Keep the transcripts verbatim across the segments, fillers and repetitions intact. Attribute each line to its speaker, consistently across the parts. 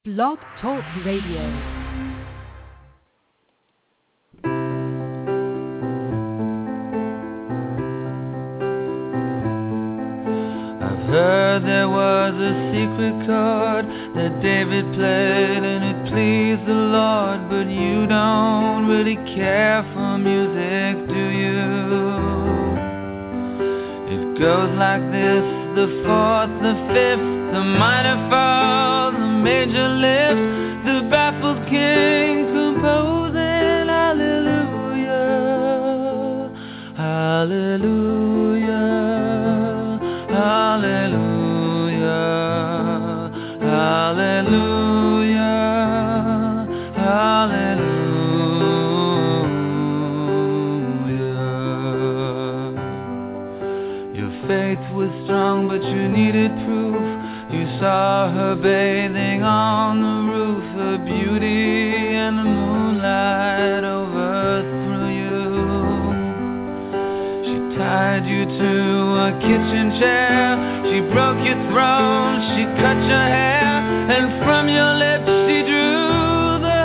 Speaker 1: Blog Talk Radio.
Speaker 2: Heard there was a secret chord that David played and it pleased the Lord, but you don't really care for music, do you? It goes like this: the fourth, the fifth, the minor fall, the major lift, the baffled king composing hallelujah, hallelujah. Hallelujah, hallelujah, hallelujah. Your faith was strong, but you needed proof. You saw her bathing on the roof, her beauty and the moonlight overthrew you. Tied you to a kitchen chair, she broke your throne, she cut your hair, and from your lips she drew the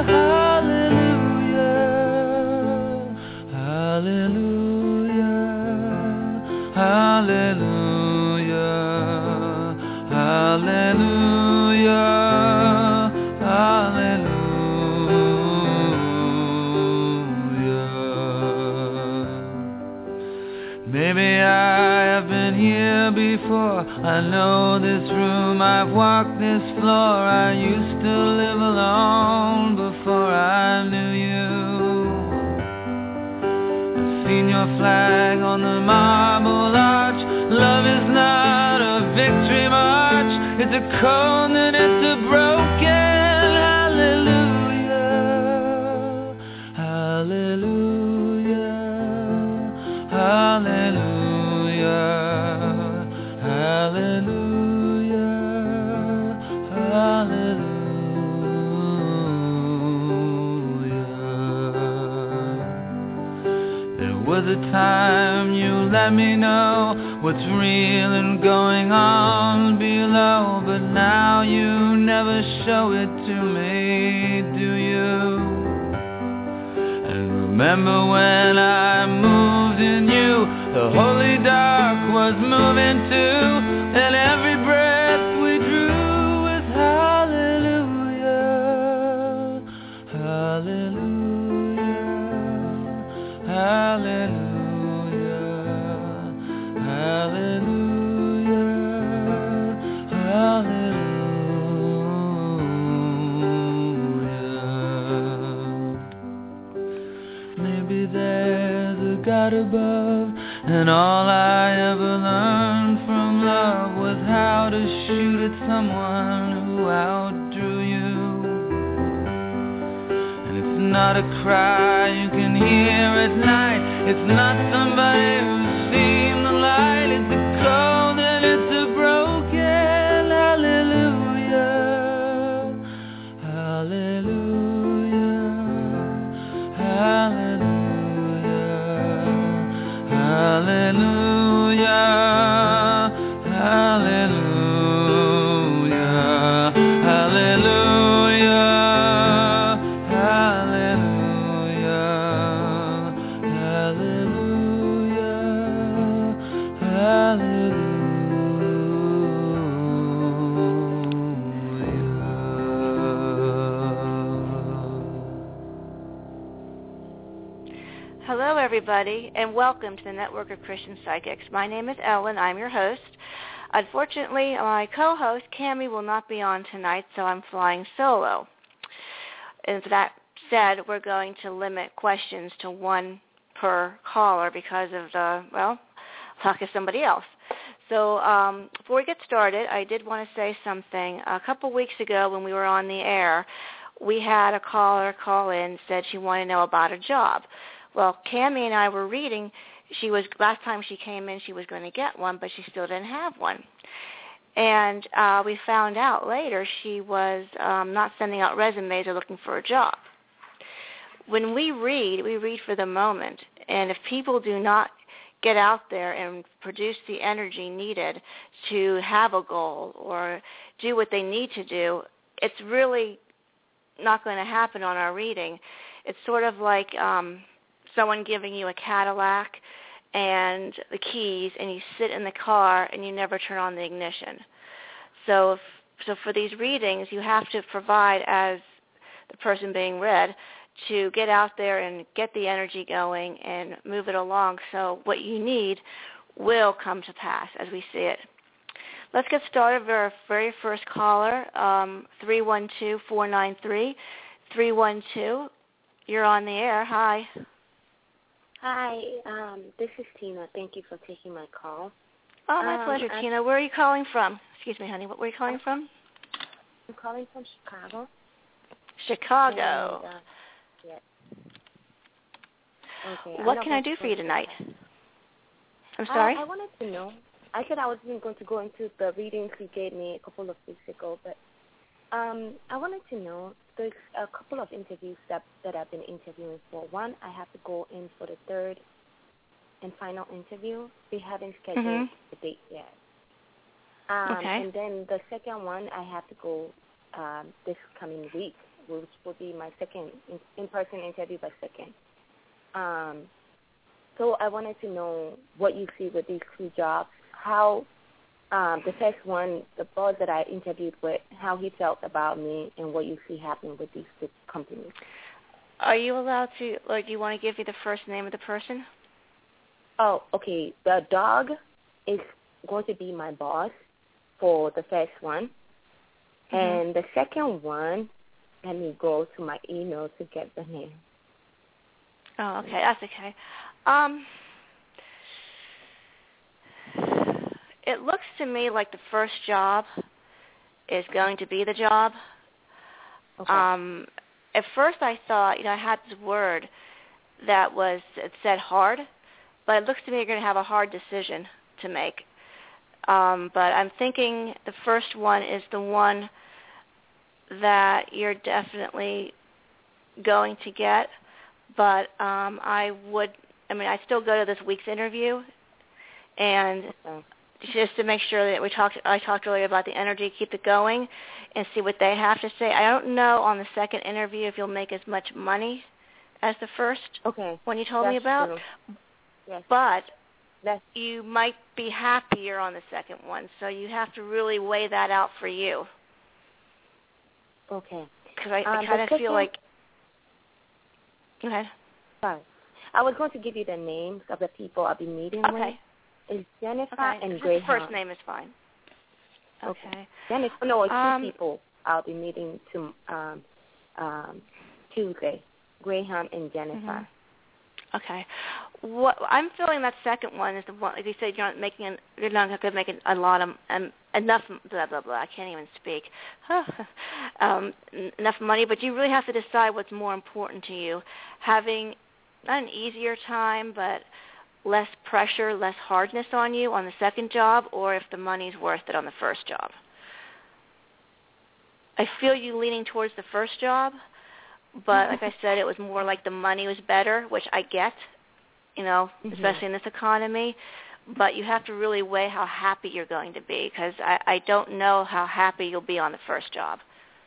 Speaker 2: hallelujah, hallelujah, hallelujah, hallelujah, hallelujah. Maybe I have been here before. I know this room, I've walked this floor. I used to live alone before I knew you. I've seen your flag on the marble arch. Love is not a victory march. It's a cold and it's a broken hallelujah, hallelujah, hallelujah, hallelujah, hallelujah. There was a time you let me know what's real and going on below, but now you never show it to me, do you? Remember when I moved in you, the holy dark was moving too, and every breath we drew was hallelujah, hallelujah, hallelujah, hallelujah, hallelujah. There's a God above, and all I ever learned from love was how to shoot at someone who outdrew you. And it's not a cry you can hear at night, it's not somebody who's seen the light, it's a cold and it's a broken hallelujah, hallelujah, hallelujah. Hallelujah, hallelujah, hallelujah, hallelujah, hallelujah.
Speaker 3: Hello, everybody, and welcome to the Network of Christian Psychics. My name is Ellen. I'm your host. Unfortunately, my co-host, Cammie, will not be on tonight, so I'm flying solo. And that said, we're going to limit questions to one per caller because of the, well, talk to somebody else. So um, before we get started, I did want to say something. A couple weeks ago when we were on the air, we had a caller call in, said she wanted to know about a job. Well, Cammie and I were reading. She was last time she came in, she was going to get one, but she still didn't have one. And uh, we found out later she was um, not sending out resumes or looking for a job. When we read, we read for the moment. And if people do not get out there and produce the energy needed to have a goal or do what they need to do, it's really not going to happen on our reading. It's sort of like um, someone giving you a Cadillac and the keys, and you sit in the car and you never turn on the ignition. So, if, so for these readings, you have to provide, as the person being read, to get out there and get the energy going and move it along. So what you need will come to pass as we see it. Let's get started with our very first caller, um, three one two, four nine three, three one two. You're on the air. Hi.
Speaker 4: Hi, um, this is Tina. Thank you for taking my call.
Speaker 3: Oh, my
Speaker 4: um,
Speaker 3: pleasure,
Speaker 4: I,
Speaker 3: Tina. Where are you calling from? Excuse me, honey. What were you calling from?
Speaker 4: I'm calling from Chicago.
Speaker 3: Chicago.
Speaker 4: And, uh, yes. Okay.
Speaker 3: What can I do for you tonight? I'm sorry?
Speaker 4: I, I wanted to know. I said I wasn't going to go into the readings you gave me a couple of weeks ago, but um, I wanted to know, there's a couple of interviews that, that I've been interviewing for. One, I have to go in for the third and final interview. They haven't scheduled
Speaker 3: mm-hmm.
Speaker 4: the date yet. Um,
Speaker 3: okay.
Speaker 4: And then the second one, I have to go um, this coming week, which will be my second in- in-person interview by second. Um, so I wanted to know what you see with these two jobs, how um, the first one, the boss that I interviewed with, how he felt about me, and what you see happening with these two companies.
Speaker 3: Are you allowed to, or do you want to give me the first name of the person?
Speaker 4: Oh, okay. The dog is going to be my boss for the first one. Mm-hmm. And the second one, let me go to my email to get the name.
Speaker 3: Oh, okay. That's okay. Um, it looks to me like the first job is going to be the job.
Speaker 4: Okay.
Speaker 3: Um, at first I thought, you know, I had this word that was, it said hard, but it looks to me you're going to have a hard decision to make. Um, but I'm thinking the first one is the one that you're definitely going to get. But um, I would, I mean, I still go to this week's interview, and
Speaker 4: okay.
Speaker 3: just to make sure that we talked, I talked earlier about the energy, keep it going, and see what they have to say. I don't know on the second interview if you'll make as much money as the first
Speaker 4: okay.
Speaker 3: one you told
Speaker 4: That's
Speaker 3: me about.
Speaker 4: True. Yes.
Speaker 3: But
Speaker 4: That's
Speaker 3: you might be happier on the second one, so you have to really weigh that out for you.
Speaker 4: okay.
Speaker 3: Because I,
Speaker 4: um,
Speaker 3: I kind of
Speaker 4: second,
Speaker 3: feel like. Go ahead.
Speaker 4: Sorry. I was going to give you the names of the people I'll be meeting
Speaker 3: okay.
Speaker 4: with. It's Jennifer
Speaker 3: okay.
Speaker 4: and
Speaker 3: Just
Speaker 4: Graham.
Speaker 3: the first name is fine. Okay.
Speaker 4: okay. Jennifer, no, it's
Speaker 3: um,
Speaker 4: two people I'll be meeting to um, um, Tuesday. Graham and Jennifer.
Speaker 3: Mm-hmm. Okay. What I'm feeling that second one is the one, like you said, you're not making, an, you're not going to make a lot of um, enough blah blah blah. I can't even speak. um, enough money, but you really have to decide what's more important to you. Having not an easier time, but less pressure, less hardness on you on the second job, or if the money's worth it on the first job. I feel you leaning towards the first job, but like I said, it was more like the money was better, which I get, you know, mm-hmm. especially in this economy. But you have to really weigh how happy you're going to be, because I, I don't know how happy you'll be on the first job.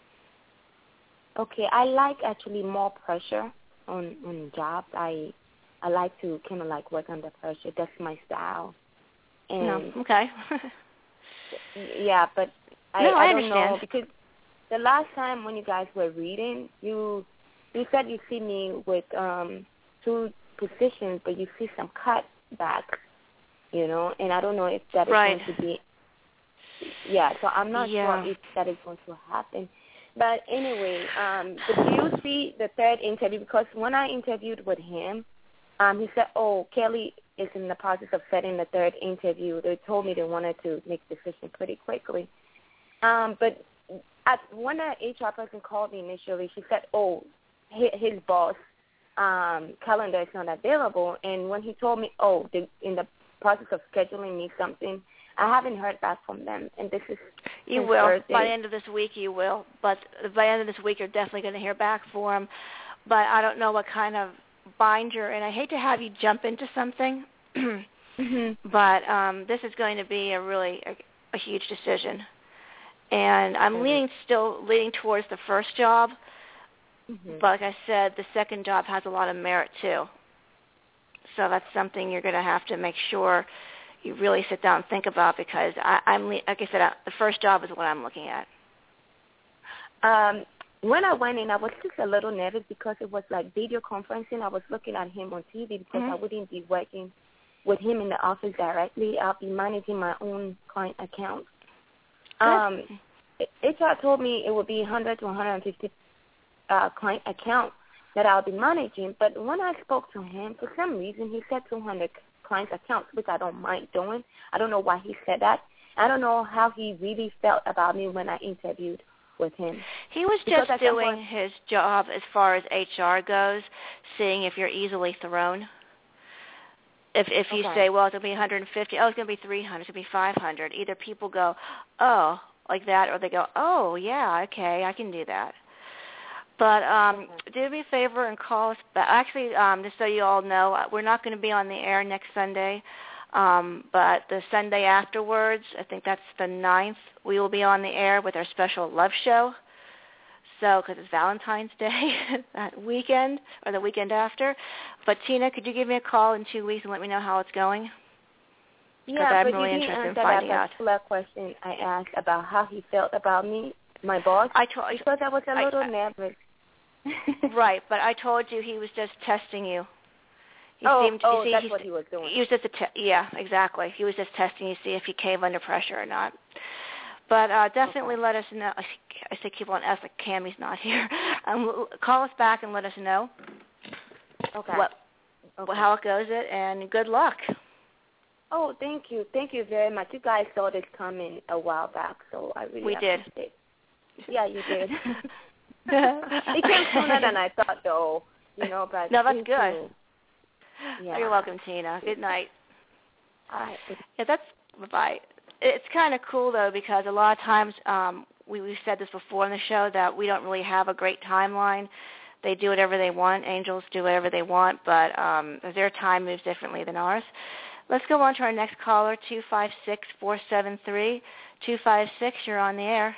Speaker 4: Okay, I like actually more pressure on on jobs. I I like to kind of like work under pressure. That's my style. And
Speaker 3: no, okay.
Speaker 4: yeah, but I,
Speaker 3: no, I,
Speaker 4: I don't
Speaker 3: understand.
Speaker 4: know, because the last time when you guys were reading, you you said you see me with um, two positions, but you see some cutbacks, you know, and I don't know if that is
Speaker 3: right.
Speaker 4: going to be. Yeah, so I'm not
Speaker 3: yeah.
Speaker 4: sure if that is going to happen. But anyway, um, but do you see the third interview? Because when I interviewed with him, um, he said, oh, Kelly is in the process of setting the third interview. They told me they wanted to make a decision pretty quickly. Um, but at, when the H R person called me initially, she said, oh, his, his boss um, calendar is not available. And when he told me, oh, they're in the process of scheduling me something, I haven't heard back from them, and this is
Speaker 3: You will.
Speaker 4: Thursday.
Speaker 3: By the end of this week, you will. But by the end of this week, you're definitely going to hear back for them. But I don't know what kind of bind you're in. I hate to have you jump into something,
Speaker 4: mm-hmm.
Speaker 3: but um, this is going to be a really a, a huge decision. And I'm mm-hmm. leaning still leaning towards the first job, mm-hmm. but like I said, the second job has a lot of merit too. So that's something you're going to have to make sure you really sit down and think about, because I, I'm like I said, I, the first job is what I'm looking at.
Speaker 4: Um, when I went in, I was just a little nervous because it was like video conferencing. I was looking at him on T V because mm-hmm. I wouldn't be working with him in the office directly. I'll be managing my own client account. Um, H R told me it would be one hundred to one hundred fifty uh, client accounts that I'll be managing. But when I spoke to him, for some reason, he said two hundred client accounts, which I don't mind doing. I don't know why he said that. I don't know how he really felt about me when I interviewed with him.
Speaker 3: He was
Speaker 4: because
Speaker 3: just doing point, his job as far as H R goes, seeing if you're easily thrown. If if you
Speaker 4: okay.
Speaker 3: say, well, it's going to be one hundred fifty, oh, it's going to be three hundred, it's going to be five hundred, either people go, oh, like that, or they go, oh, yeah, okay, I can do that. But um, do me a favor and call us back. Actually, um, just so you all know, we're not going to be on the air next Sunday, um, but the Sunday afterwards, I think that's the ninth, we will be on the air with our special love show. So, because it's Valentine's Day that weekend or the weekend after. But, Tina, could you give me a call in two weeks and let me know how it's going?
Speaker 4: Yeah,
Speaker 3: I'm
Speaker 4: but
Speaker 3: really
Speaker 4: you didn't
Speaker 3: interested
Speaker 4: answer
Speaker 3: in finding
Speaker 4: that
Speaker 3: out.
Speaker 4: particular question I asked about how he felt about me, my boss.
Speaker 3: I told
Speaker 4: because I was a
Speaker 3: I,
Speaker 4: little
Speaker 3: I,
Speaker 4: nervous.
Speaker 3: Right, but I told you he was just testing you. He
Speaker 4: oh,
Speaker 3: seemed,
Speaker 4: oh
Speaker 3: see,
Speaker 4: that's
Speaker 3: he,
Speaker 4: what he was doing.
Speaker 3: He was just a te- yeah, exactly. He was just testing you to see if you cave under pressure or not. But uh, definitely
Speaker 4: okay.
Speaker 3: let us know. I say keep on asking. Cammy's not here. Um, call us back and let us know.
Speaker 4: Okay.
Speaker 3: What,
Speaker 4: okay.
Speaker 3: how it goes, it, and good luck.
Speaker 4: Oh, thank you, thank you very much. You guys saw this coming a while back, so I really
Speaker 3: we did.
Speaker 4: It. Yeah, you did. It came sooner than I thought, though. You know, but
Speaker 3: no, that's good.
Speaker 4: Yeah.
Speaker 3: Oh, you're welcome, Tina. Good night.
Speaker 4: All right.
Speaker 3: Yeah, that's bye. It's kind of cool, though, because a lot of times um, we, we've said this before on the show that we don't really have a great timeline. They do whatever they want. Angels do whatever they want, but um, their time moves differently than ours. Let's go on to our next caller, two five six, four seven three. two five six, you're on the air.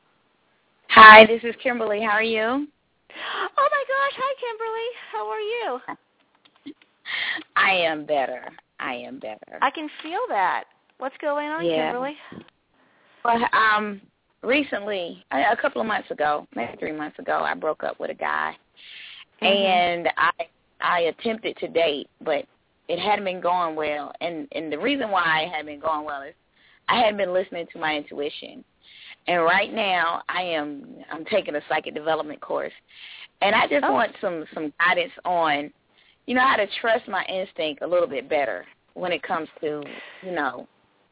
Speaker 5: Hi, this is Kimberly. How are you?
Speaker 3: Oh, my gosh. Hi, Kimberly. How are you?
Speaker 5: I am better. I am better.
Speaker 3: I can feel that. What's going on,
Speaker 5: yeah.
Speaker 3: Kimberly?
Speaker 5: Well, um, recently, a couple of months ago, maybe three months ago, I broke up with a guy, mm-hmm. and I I attempted to date, but it hadn't been going well. And and the reason why it hadn't been going well is I hadn't been listening to my intuition. And right now, I am I'm taking a psychic development course, and I just oh. want some some guidance on, you know, how to trust my instinct a little bit better when it comes to, you know,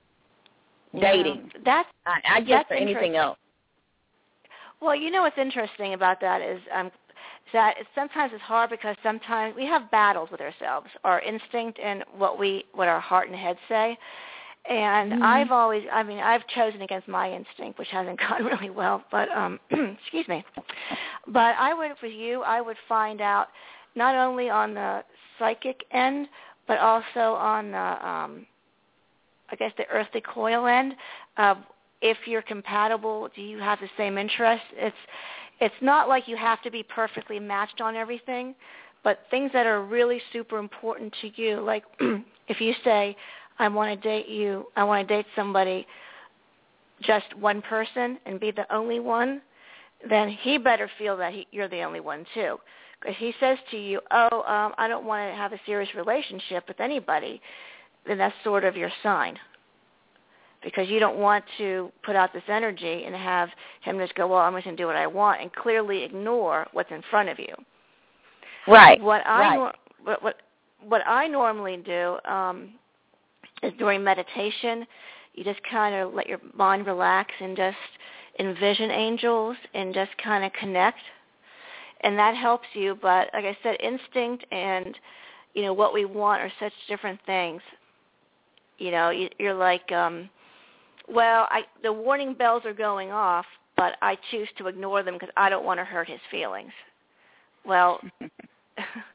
Speaker 5: dating.
Speaker 3: Yeah, that's,
Speaker 5: I, I guess for anything else.
Speaker 3: Well, you know what's interesting about that is um, that it's, sometimes it's hard because sometimes we have battles with ourselves, our instinct and what we what our heart and head say. And mm-hmm. I've always, I mean, I've chosen against my instinct, which hasn't gone really well. But um, excuse me. But I would, for you, I would find out not only on the psychic end, but also on the, um, I guess, the earthly coil end of if you're compatible, do you have the same interests? It's it's not like you have to be perfectly matched on everything, but things that are really super important to you, like if you say, I want to date you, I want to date somebody, just one person and be the only one, then he better feel that he, you're the only one too. If he says to you, oh, um, I don't want to have a serious relationship with anybody, then that's sort of your sign. Because you don't want to put out this energy and have him just go, well, I'm just going to do what I want, and clearly ignore what's in front of you.
Speaker 5: Right.
Speaker 3: What I
Speaker 5: right.
Speaker 3: Nor- what, what what I normally do um, is during meditation, you just kind of let your mind relax and just envision angels and just kind of connect, and that helps you. But like I said, instinct and, you know, what we want are such different things. You know, you, you're like, um, well, I, the warning bells are going off, but I choose to ignore them because I don't want to hurt his feelings. Well,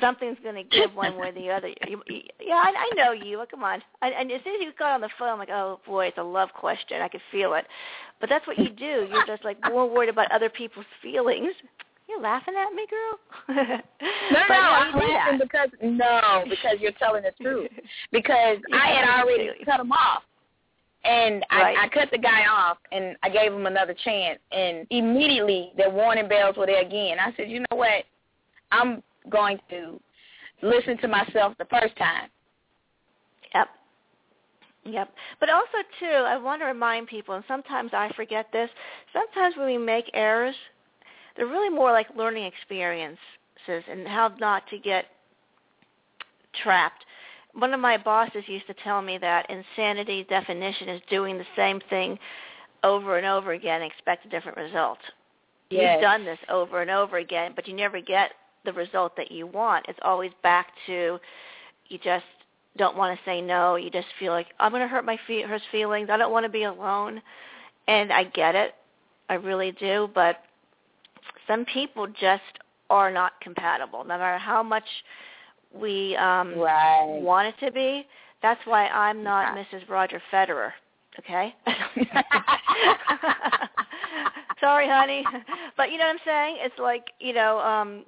Speaker 3: something's going to give one way or the other. You, you, yeah, I, I know you. Come on. I, and as soon as you got on the phone, I'm like, oh, boy, it's a love question. I could feel it. But that's what you do. You're just, like, more worried about other people's feelings. You're laughing at me, girl?
Speaker 5: no, no, I'm laughing because, no, because you're telling the truth. Because yeah, I had already cut him off. And
Speaker 3: right.
Speaker 5: I, I cut the guy off, and I gave him another chance. And immediately, the warning bells were there again. I said, you know what? I'm going to listen to myself the first time.
Speaker 3: Yep. Yep. But also, too, I want to remind people, and sometimes I forget this, sometimes when we make errors, they're really more like learning experiences and how not to get trapped. One of my bosses used to tell me that insanity definition is doing the same thing over and over again and expect a different result.
Speaker 5: Yes.
Speaker 3: You've done this over and over again, but you never get the result that you want. It's always back to you just don't want to say no. You just feel like, I'm going to hurt my fe- his feelings. I don't want to be alone. And I get it. I really do. But some people just are not compatible, no matter how much we um,
Speaker 5: right.
Speaker 3: want it to be. That's why I'm not yeah. Missus Roger Federer, okay? Sorry, honey. But you know what I'm saying? It's like, you know, um,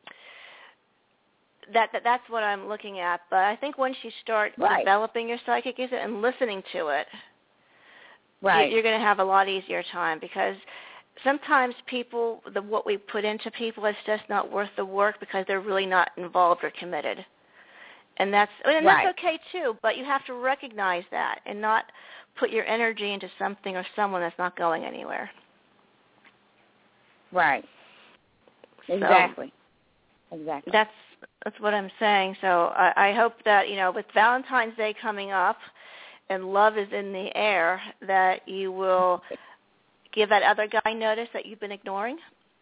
Speaker 3: that, that that's what I'm looking at. But I think once you start
Speaker 5: right.
Speaker 3: developing your psychic and listening to it,
Speaker 5: right.
Speaker 3: you're going to have a lot easier time, because sometimes people, the, what we put into people is just not worth the work because they're really not involved or committed. And that's and
Speaker 5: right.
Speaker 3: that's okay, too, but you have to recognize that and not put your energy into something or someone that's not going anywhere.
Speaker 5: Right. Exactly. So exactly.
Speaker 3: That's that's what I'm saying. So I, I hope that, you know, with Valentine's Day coming up and love is in the air, that you will give that other guy notice that you've been ignoring.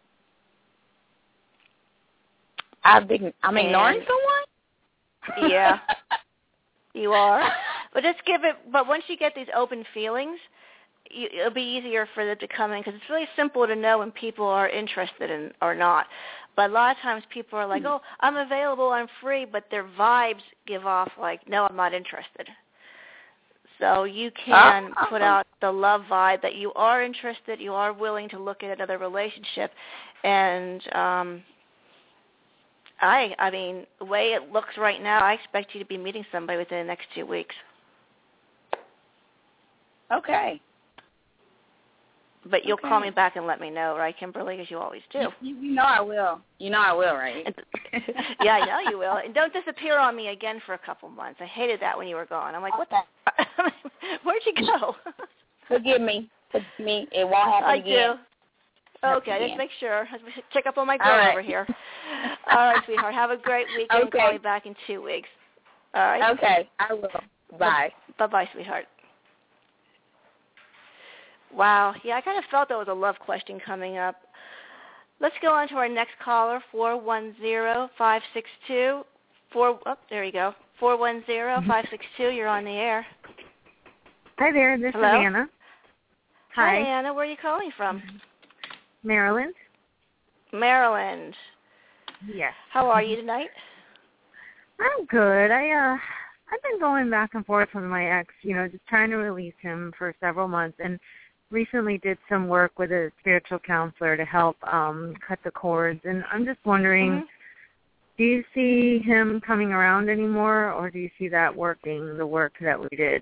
Speaker 5: I've been, I'm
Speaker 3: and,
Speaker 5: ignoring someone?
Speaker 3: Yeah, you are. But just give it, but once you get these open feelings, you, it'll be easier for them to come in, because it's really simple to know when people are interested in or not. But a lot of times people are like, oh, I'm available, I'm free, but their vibes give off like, no, I'm not interested. So you can
Speaker 5: oh.
Speaker 3: put out the love vibe that you are interested, you are willing to look at another relationship. And um, I, I mean, the way it looks right now, I expect you to be meeting somebody within the next two weeks.
Speaker 5: Okay.
Speaker 3: But you'll
Speaker 5: okay.
Speaker 3: call me back and let me know, right, Kimberly, as you always do.
Speaker 5: You, you know I will. You know I will, right?
Speaker 3: Yeah, I know you will. And don't disappear on me again for a couple months. I hated that when you were gone. I'm like, what the? Where'd you go?
Speaker 5: Forgive me. Forgive me. It won't happen
Speaker 3: I
Speaker 5: again.
Speaker 3: do. Okay, just make sure. Check up on my girl
Speaker 5: right.
Speaker 3: over here. All right, sweetheart. Have a great weekend.
Speaker 5: Okay.
Speaker 3: Call me back in two weeks. All right?
Speaker 5: Okay, I will. Bye.
Speaker 3: Bye-bye, sweetheart. Wow. Yeah, I kind of felt there was a love question coming up. Let's go on to our next caller, four one zero, five six two. Four, oh, there you go. four one zero, five six two. You're on the air.
Speaker 6: Hi there. This
Speaker 3: Hello?
Speaker 6: is Anna. Hi.
Speaker 3: Hi, Anna. Where are you calling from?
Speaker 6: Maryland.
Speaker 3: Maryland.
Speaker 6: Yes.
Speaker 3: How are you tonight?
Speaker 6: I'm good. I uh, I've been going back and forth with my ex, you know, just trying to release him for several months, and recently did some work with a spiritual counselor to help um, cut the cords. And I'm just wondering, mm-hmm. do you see him coming around anymore, or do you see that working, the work that we did?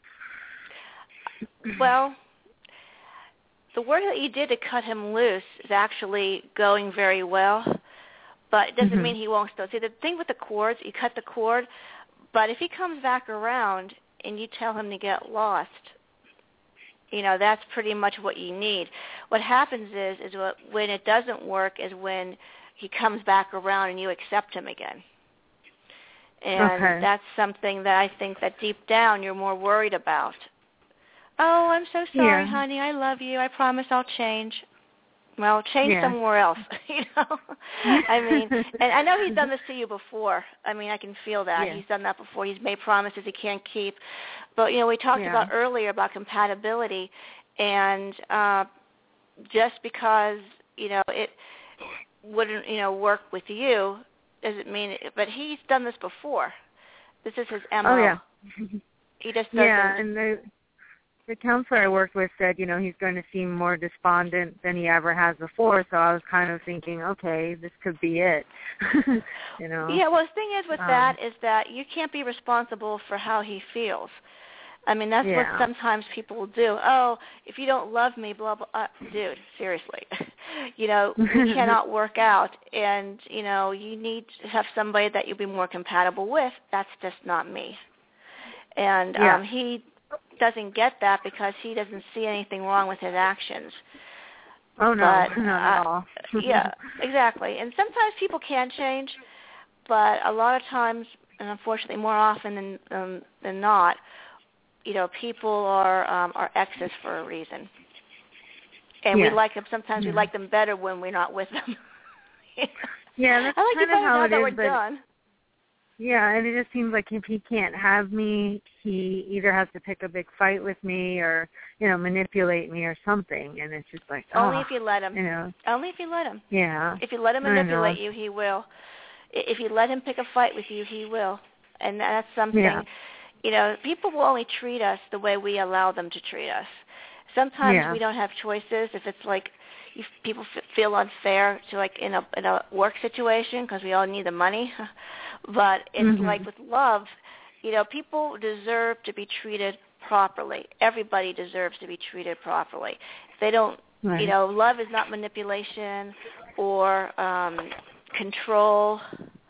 Speaker 3: Well, the work that you did to cut him loose is actually going very well, but it doesn't mm-hmm. mean he won't still. See, the thing with the cords, you cut the cord, but if he comes back around and you tell him to get lost, you know, that's pretty much what you need. What happens is, is what, when it doesn't work is when he comes back around and you accept him again. And
Speaker 6: okay.
Speaker 3: that's something that I think that deep down you're more worried about. Oh, I'm so sorry,
Speaker 6: yeah.
Speaker 3: honey. I love you. I promise I'll change. Well, change
Speaker 6: yeah.
Speaker 3: somewhere else, you know. I mean, and I know he's done this to you before. I mean, I can feel that.
Speaker 6: Yeah.
Speaker 3: He's done that before. He's made promises he can't keep. But, you know, we talked
Speaker 6: yeah.
Speaker 3: about earlier about compatibility, and uh, just because, you know, it wouldn't, you know, work with you doesn't mean it, but he's done this before. This is his M O.
Speaker 6: Oh, yeah.
Speaker 3: He just doesn't.
Speaker 6: Yeah, and the, the counselor I worked with said, you know, he's going to seem more despondent than he ever has before, so I was kind of thinking, okay, this could be it, you know.
Speaker 3: Yeah, well, the thing is with
Speaker 6: um,
Speaker 3: that is that you can't be responsible for how he feels. I mean, that's
Speaker 6: yeah.
Speaker 3: what sometimes people will do. Oh, if you don't love me, blah, blah, uh, dude, seriously. you know, we cannot work out, and, you know, you need to have somebody that you'll be more compatible with. That's just not me. And
Speaker 6: yeah.
Speaker 3: um, he doesn't get that because he doesn't see anything wrong with his actions.
Speaker 6: Oh, no,
Speaker 3: but,
Speaker 6: not at
Speaker 3: uh,
Speaker 6: all.
Speaker 3: yeah, exactly. And sometimes people can change, but a lot of times, and unfortunately more often than um, than not, you know, people are um, are exes for a reason. And
Speaker 6: yeah.
Speaker 3: we like them, sometimes
Speaker 6: yeah.
Speaker 3: we like them better when we're not with them.
Speaker 6: yeah, that's
Speaker 3: I like
Speaker 6: kind
Speaker 3: you
Speaker 6: of how
Speaker 3: now
Speaker 6: it
Speaker 3: that
Speaker 6: is,
Speaker 3: we're
Speaker 6: but,
Speaker 3: done.
Speaker 6: yeah, and it just seems like if he can't have me, he either has to pick a big fight with me or, you know, manipulate me or something, and it's just like,
Speaker 3: Only
Speaker 6: oh,
Speaker 3: if you let him.
Speaker 6: You know.
Speaker 3: Only if you let him.
Speaker 6: Yeah.
Speaker 3: If you let him manipulate you, he will. If you let him pick a fight with you, he will. And that's something,
Speaker 6: yeah.
Speaker 3: you know, people will only treat us the way we allow them to treat us. Sometimes
Speaker 6: yeah.
Speaker 3: we don't have choices. If it's like if people f- feel unfair to like in a in a work situation because we all need the money, but it's
Speaker 6: mm-hmm.
Speaker 3: like with love, you know, people deserve to be treated properly. Everybody deserves to be treated properly. If they don't,
Speaker 6: right.
Speaker 3: you know, love is not manipulation or um, control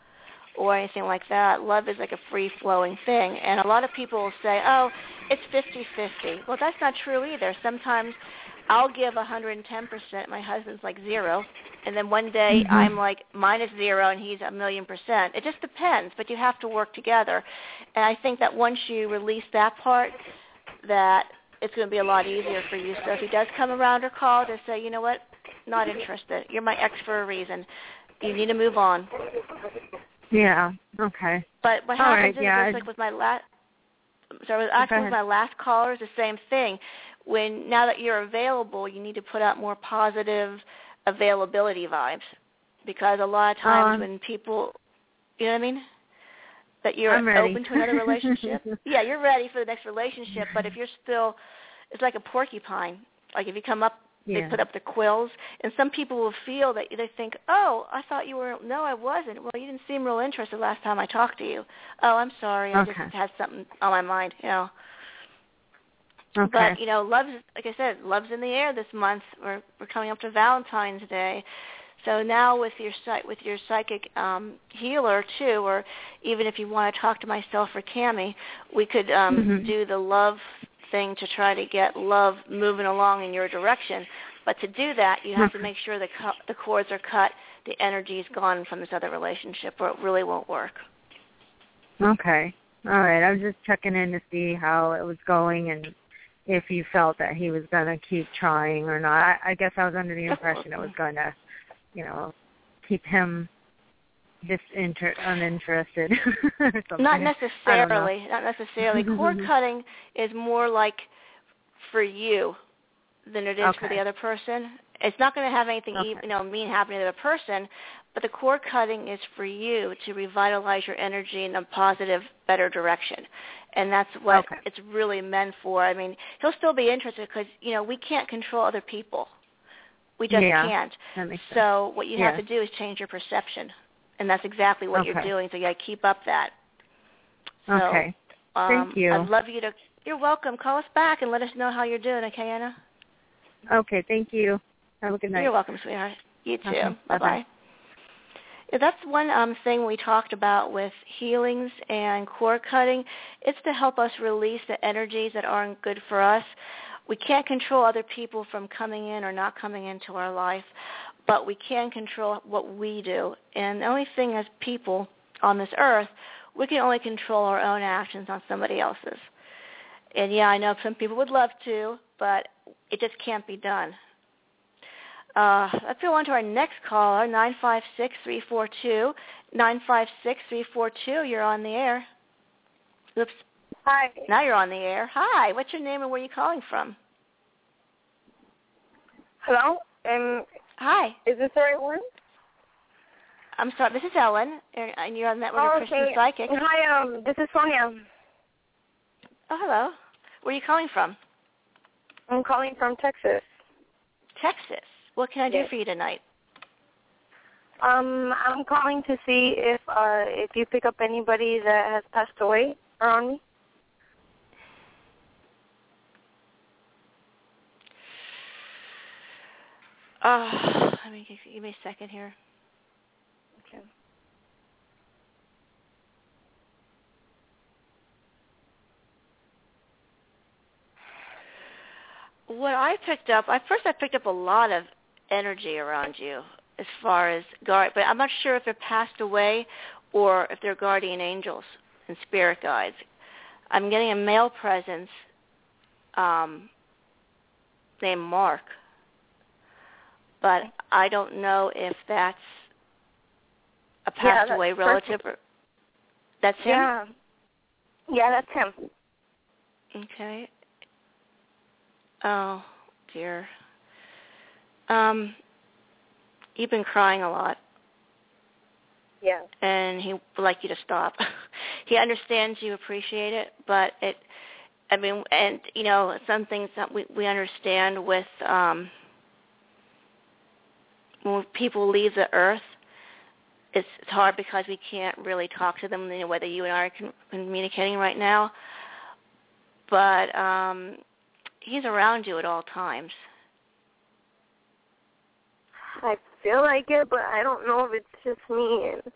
Speaker 3: or anything like that. Love is like a free-flowing thing. And a lot of people will say, oh, it's fifty-fifty. Well, that's not true either. Sometimes I'll give one hundred ten percent. My husband's like zero. And then one day
Speaker 6: mm-hmm.
Speaker 3: I'm like minus zero and he's a million percent. It just depends, but you have to work together. And I think that once you release that part, that it's going to be a lot easier for you. So if he does come around or call, just say, you know what, not interested. You're my ex for a reason. You need to move on.
Speaker 6: Yeah. Okay.
Speaker 3: But what
Speaker 6: All
Speaker 3: happens
Speaker 6: right,
Speaker 3: is
Speaker 6: yeah,
Speaker 3: just like with my last, so actually with my last caller is the same thing. When now that you're available, you need to put out more positive availability vibes, because a lot of times
Speaker 6: um,
Speaker 3: when people, you know what I mean, that you're
Speaker 6: I'm ready.
Speaker 3: open to another relationship. Yeah, you're ready for the next relationship. But if you're still, it's like a porcupine. Like if you come up.
Speaker 6: Yeah.
Speaker 3: They put up the quills, and some people will feel that they think, oh, I thought you were, no, I wasn't. Well, you didn't seem real interested last time I talked to you. Oh, I'm sorry, I
Speaker 6: okay.
Speaker 3: just had something on my mind, you know.
Speaker 6: Okay.
Speaker 3: But, you know, love's, like I said, love's in the air this month. We're, we're coming up to Valentine's Day. So now with your with your psychic um, healer, too, or even if you want to talk to myself or Cammie, we could um,
Speaker 6: mm-hmm.
Speaker 3: do the love thing to try to get love moving along in your direction. But to do that, you have to make sure the co- the cords are cut, the energy is gone from this other relationship, or it really won't work.
Speaker 6: Okay. All right. I was just checking in to see how it was going and if you felt that he was going to keep trying or not. I, I guess I was under the impression it was going to, you know, keep him disinter- uninterested.
Speaker 3: Not necessarily. Not necessarily. Cord cutting is more like for you than it is
Speaker 6: okay.
Speaker 3: for the other person. It's not going to have anything
Speaker 6: okay.
Speaker 3: you know mean happen to the other person, but the cord cutting is for you to revitalize your energy in a positive, better direction. And that's what
Speaker 6: okay.
Speaker 3: it's really meant for. I mean, he'll still be interested because, you know, we can't control other people. We just
Speaker 6: yeah,
Speaker 3: can't.
Speaker 6: That makes sense.
Speaker 3: So what you
Speaker 6: yeah.
Speaker 3: have to do is change your perception. And that's exactly what
Speaker 6: okay.
Speaker 3: you're doing, so you got to keep up that. So,
Speaker 6: okay.
Speaker 3: Um,
Speaker 6: Thank you.
Speaker 3: I'd love you to, you're welcome. Call us back and let us know how you're doing, okay, Anna?
Speaker 6: Okay, thank you. Have a good night.
Speaker 3: You're welcome, sweetheart. You too.
Speaker 6: Okay.
Speaker 3: Bye-bye.
Speaker 6: Bye-bye.
Speaker 3: Yeah, that's one um, thing we talked about with healings and cord cutting. It's to help us release the energies that aren't good for us. We can't control other people from coming in or not coming into our life, but we can control what we do. And the only thing as people on this earth, we can only control our own actions on somebody else's. And, yeah, I know some people would love to, but it just can't be done. Uh, let's go on to our next caller, nine five six, three four two. nine five six, three four two, you're on the air. Oops.
Speaker 7: Hi.
Speaker 3: Now you're on the air. Hi, what's your name and where are you calling from?
Speaker 7: Hello? Um,
Speaker 3: Hi.
Speaker 7: is this the right one?
Speaker 3: I'm sorry. This is Ellen, and you're on Network
Speaker 7: oh,
Speaker 3: of Christian
Speaker 7: okay.
Speaker 3: Psychics.
Speaker 7: Hi, um, this is Sonia.
Speaker 3: Oh, hello. Where are you calling from?
Speaker 7: I'm calling from Texas.
Speaker 3: Texas. What can I do
Speaker 7: Yes.
Speaker 3: for you tonight?
Speaker 7: Um, I'm calling to see if uh if you pick up anybody that has passed away around me.
Speaker 3: Uh, let me give, give me a second here.
Speaker 7: Okay.
Speaker 3: What I picked up, I first I picked up a lot of energy around you as far as guard, but I'm not sure if they're passed away or if they're guardian angels and spirit guides. I'm getting a male presence um, named Mark, but I don't know if that's a passed
Speaker 7: Yeah, that's
Speaker 3: away relative or that's him.
Speaker 7: Yeah. Yeah, that's him.
Speaker 3: Okay. Oh dear. Um, you've been crying a lot.
Speaker 7: Yeah.
Speaker 3: And he would like you to stop. He understands you appreciate it, but it, I mean, and, you know, some things that we, we understand with um, when people leave the earth, it's, it's hard because we can't really talk to them, you know, whether you and I are con- communicating right now. But um, he's around you at all times.
Speaker 7: I feel like it, but I don't know if it's just me. And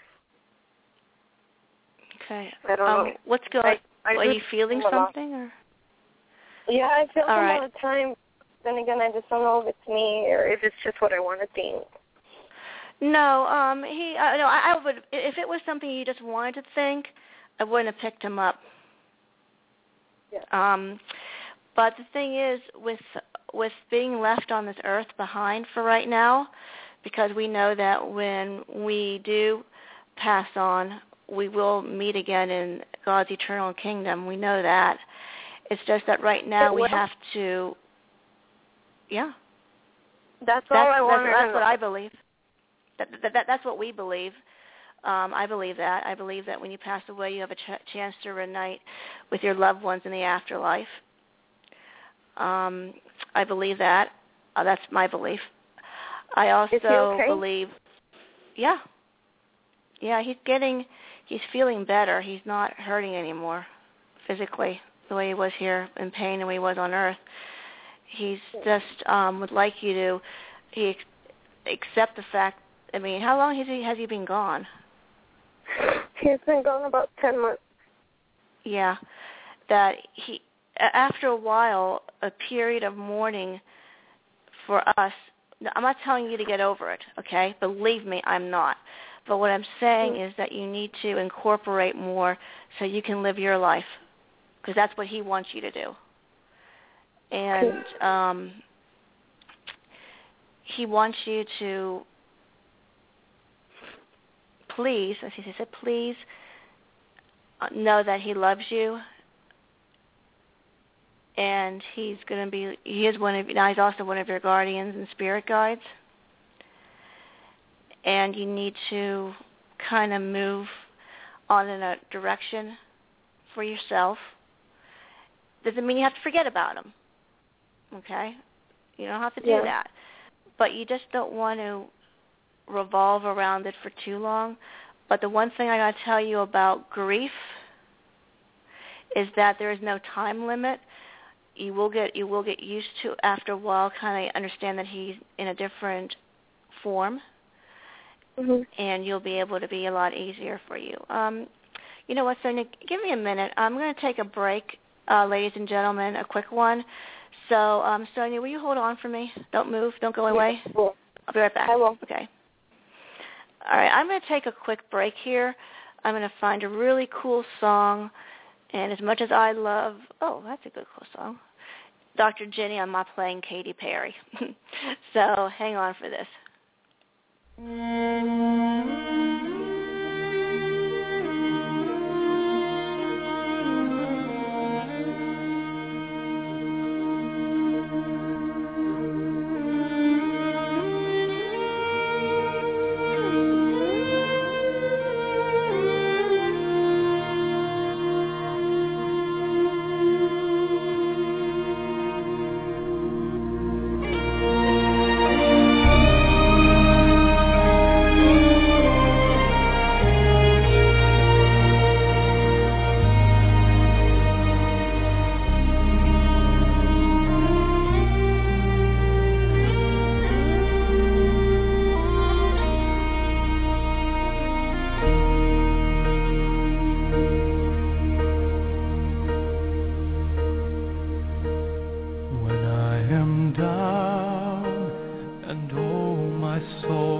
Speaker 3: Okay.
Speaker 7: I don't
Speaker 3: um,
Speaker 7: know.
Speaker 3: What's going?
Speaker 7: I, I
Speaker 3: are you feeling something? Or?
Speaker 7: Yeah, I feel
Speaker 3: all
Speaker 7: some
Speaker 3: right.
Speaker 7: all the time. Then again, I just don't know if it's me or if it's just what I want to think.
Speaker 3: No, um, he. Uh, no, I, I would. If it was something you just wanted to think, I wouldn't have picked him up.
Speaker 7: Yeah.
Speaker 3: Um, but the thing is, with with being left on this earth behind for right now, because we know that when we do pass on, we will meet again in God's eternal kingdom. We know that. It's just that right now we have to. Yeah.
Speaker 7: That's all
Speaker 3: that's,
Speaker 7: I want
Speaker 3: that's,
Speaker 7: to
Speaker 3: that's
Speaker 7: know.
Speaker 3: what I believe. That, that, that, that's what we believe. Um, I believe that. I believe that when you pass away, you have a ch- chance to reunite with your loved ones in the afterlife. Um, I believe that. Uh, that's my belief. I also
Speaker 7: Is he okay?
Speaker 3: believe, yeah. Yeah, he's getting, he's feeling better. He's not hurting anymore physically the way he was here in pain the way he was on earth. He's just um, would like you to he ex- accept the fact. I mean, how long has he has he been gone?
Speaker 7: He's been gone about ten months.
Speaker 3: Yeah, that he after a while, a period of mourning for us. I'm not telling you to get over it, okay? Believe me, I'm not. But what I'm saying mm-hmm. is that you need to incorporate more so you can live your life, because that's what he wants you to do. And um, he wants you to please, as he said, please know that he loves you, and he's going to be, he is one of, now he's also one of your guardians and spirit guides, and you need to kind of move on in a direction for yourself. Doesn't mean you have to forget about him. Okay? You don't have to do
Speaker 7: yeah.
Speaker 3: that. But you just don't want to revolve around it for too long. But the one thing I got to tell you about grief is that there is no time limit. You will get you will get used to, after a while, kind of understand that he's in a different form,
Speaker 7: mm-hmm.
Speaker 3: and you'll be able to be a lot easier for you. Um, you know what, Sonia? Give me a minute. I'm going to take a break, uh, ladies and gentlemen, a quick one. So, um, Sonia, will you hold on for me? Don't move. Don't go away.
Speaker 7: Yeah, cool.
Speaker 3: I'll be right back.
Speaker 7: I will.
Speaker 3: Okay. All right. I'm going to take a quick break here. I'm going to find a really cool song. And as much as I love, oh, that's a good cool song, Doctor Jenny, I'm not playing Katy Perry. So hang on for this.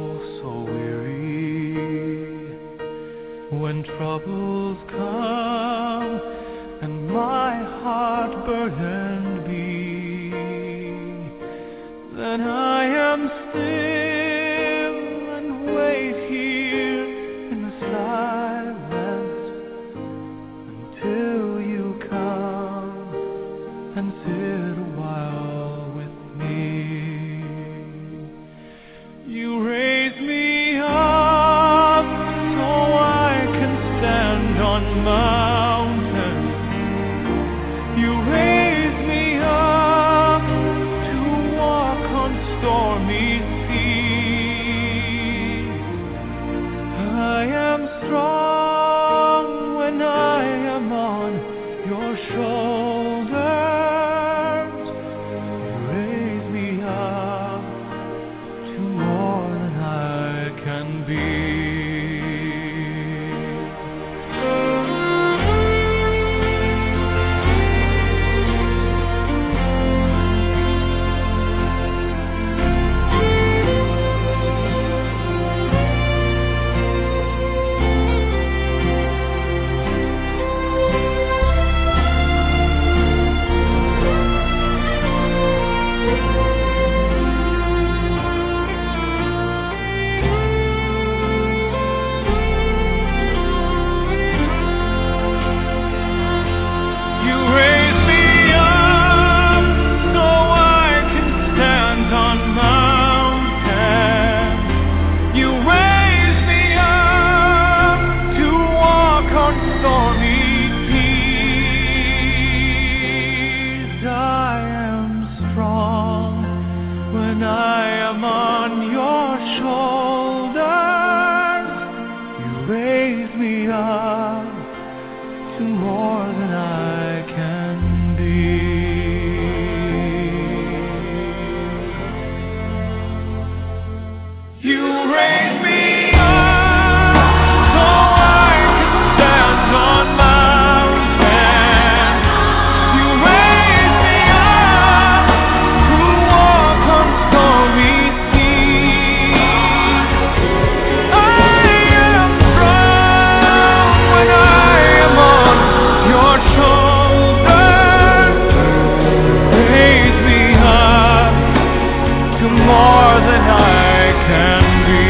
Speaker 2: so weary when troubles come and my heart burdened be, then I am still and wait here in the silence until you come and sit a while with me. You raise me up so I can stand on mountains. You raise me up to walk on stormy seas. I am strong when I am on your shoulders. You raise me up to more than I can be. You raise me up so I can stand on mountains. You raise me up to walk on stormy seas. I am strong when I am on your shoulders. You raise me up to more than I can be. You raise me up so I can stand on mountains. You raise me up to walk on stormy seas. I am strong when I am on your shoulders. Raise me up to more than I can be.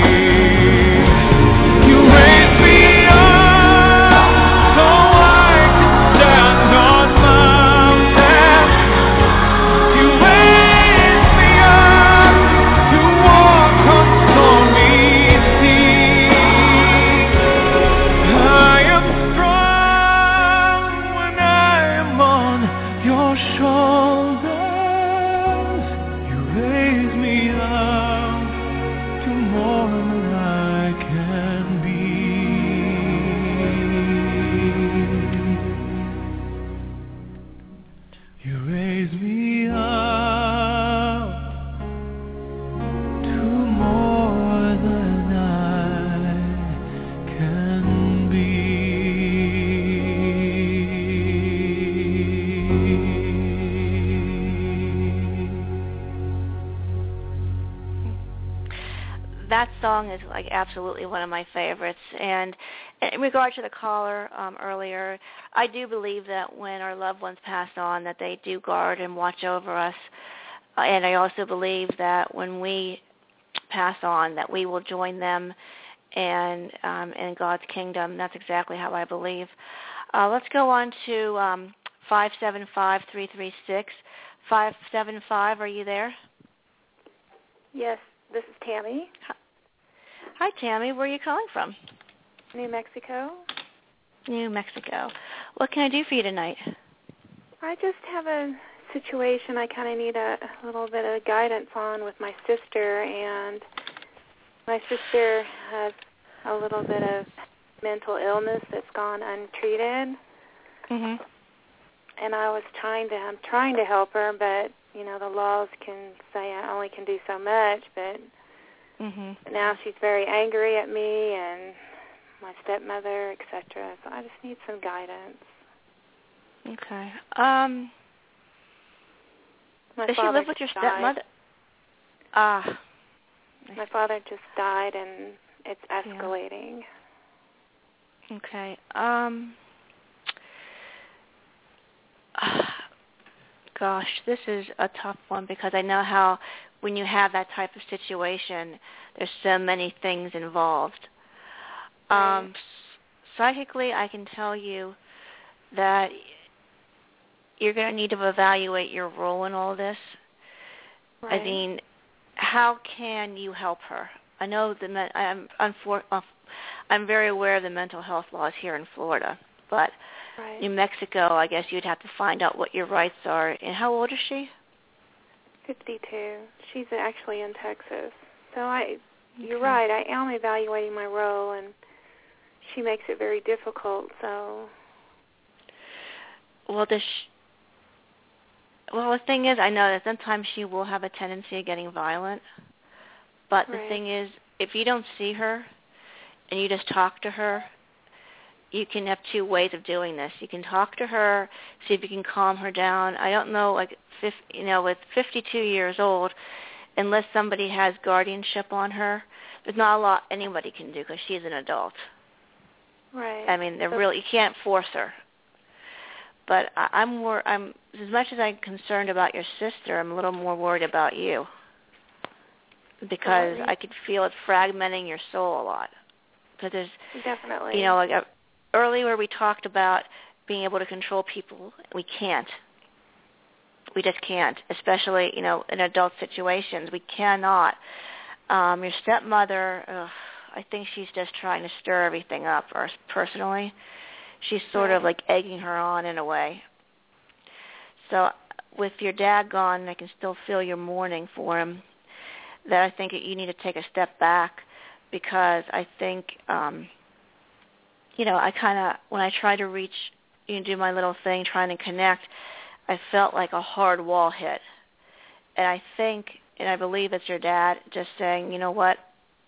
Speaker 2: You raise me up so I can stand on mountains. You raise me up to walk on stormy seas. I am strong when I am on your shoulders. You raise me up to more than I can be. You raise me up to more than I can be.
Speaker 3: That song is like absolutely one of my favorites. And in regard to the caller um, earlier, I do believe that when our loved ones pass on, that they do guard and watch over us. Uh, and I also believe that when we pass on, that we will join them and um, in God's kingdom. That's exactly how I believe. Uh, let's go on to um, five seven five, three three six. five seven five, are you there?
Speaker 7: Yes, this is Tammy,
Speaker 3: Hi, Tammy. Where are you calling from?
Speaker 7: New Mexico.
Speaker 3: New Mexico. What can I do for you tonight?
Speaker 7: I just have a situation I kind of need a, a little bit of guidance on with my sister, and my sister has a little bit of mental illness that's gone untreated.
Speaker 3: Mhm.
Speaker 7: And I was trying to, I'm trying to help her, but you know the laws can say I only can do so much. But
Speaker 3: Mhm.
Speaker 7: now she's very angry at me and my stepmother, et cetera. So I just need some guidance.
Speaker 3: Okay. Um.
Speaker 7: My
Speaker 3: Does she live with your
Speaker 7: died.
Speaker 3: stepmother? Ah.
Speaker 7: My father just died, and it's escalating.
Speaker 3: Yeah. Okay. Um. Gosh, this is a tough one because I know how when you have that type of situation, there's so many things involved.
Speaker 7: Right.
Speaker 3: Um, psychically, I can tell you that you're going to need to evaluate your role in all this.
Speaker 7: Right.
Speaker 3: I mean, how can you help her? I know the I'm I'm, for, uh, I'm very aware of the mental health laws here in Florida, but
Speaker 7: right.
Speaker 3: New Mexico, I guess you'd have to find out what your rights are. And how old is she?
Speaker 7: fifty-two. She's actually in Texas. So I,
Speaker 3: Okay.
Speaker 7: you're right. I am evaluating my role, and she makes it very difficult. So.
Speaker 3: Well, this. Well, the thing is, I know that sometimes she will have a tendency of getting violent. But
Speaker 7: Right.
Speaker 3: the thing is, if you don't see her and you just talk to her, you can have two ways of doing this. You can talk to her, see if you can calm her down. I don't know, like, you know, with fifty-two years old, unless somebody has guardianship on her, there's not a lot anybody can do because she's an adult.
Speaker 7: Right.
Speaker 3: I mean, they're really, you can't force her. But I, I'm more, I'm as much as I'm concerned about your sister, I'm a little more worried about you because I could feel it fragmenting your soul a lot. Because there's,
Speaker 7: definitely,
Speaker 3: you know, like a, earlier we talked about being able to control people. We can't. We just can't, especially, you know, in adult situations. We cannot. Um, your stepmother, ugh, I think she's just trying to stir everything up, or personally. She's sort
Speaker 7: right.
Speaker 3: of like egging her on in a way. So with your dad gone, I can still feel your mourning for him, that I think you need to take a step back because I think, um, you know, I kind of, when I try to reach, you know, do my little thing, trying to connect, I felt like a hard wall hit. And I think, and I believe it's your dad just saying, you know what,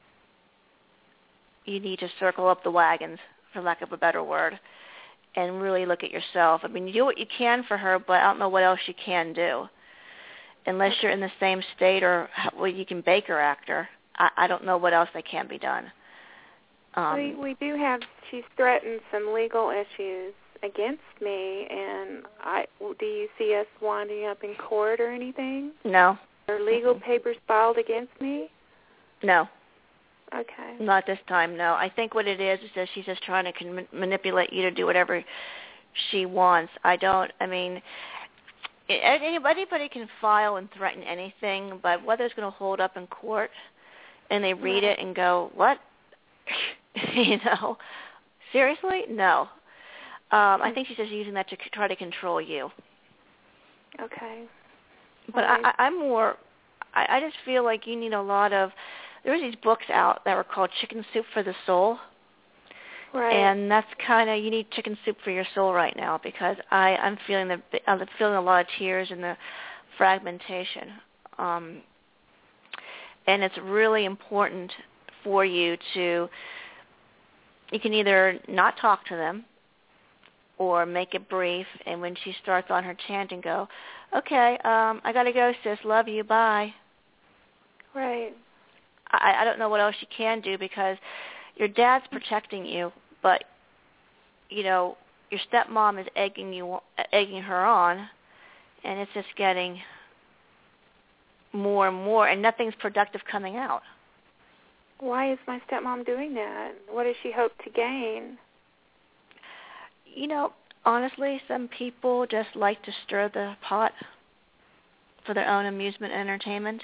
Speaker 3: you need to circle up the wagons, for lack of a better word, and really look at yourself. I mean, you do what you can for her, but I don't know what else you can do. Unless you're in the same state or well, you can Baker act her, I, I don't know what else that can be done. Um,
Speaker 7: we we do have. She's threatened some legal issues against me, and I do you see us winding up in court or anything?
Speaker 3: No.
Speaker 7: Are legal
Speaker 3: mm-hmm.
Speaker 7: papers filed against me?
Speaker 3: No.
Speaker 7: Okay.
Speaker 3: Not this time, no. I think what it is is that she's just trying to con- manipulate you to do whatever she wants. I don't, I mean, anybody, anybody can file and threaten anything, but whether it's going to hold up in court and they read
Speaker 7: right.
Speaker 3: it and go, what? you know, seriously? No. Um, I think she's just using that to try to control you.
Speaker 7: Okay.
Speaker 3: But
Speaker 7: right.
Speaker 3: I, I'm more, I, I just feel like you need a lot of, there was these books out that were called Chicken Soup for the Soul.
Speaker 7: Right.
Speaker 3: And that's kind of, you need chicken soup for your soul right now because I, I'm feeling the, I'm feeling a lot of tears and the fragmentation. Um, and it's really important for you to, you can either not talk to them or make it brief, and when she starts on her chanting, go, okay, um, I got to go, sis, love you, bye.
Speaker 7: Right.
Speaker 3: I, I don't know what else you can do because your dad's protecting you, but, you know, your stepmom is egging you, egging her on, and it's just getting more and more, and nothing's productive coming out.
Speaker 7: Why is my stepmom doing that? What does she hope to gain?
Speaker 3: You know, honestly, some people just like to stir the pot for their own amusement and entertainment.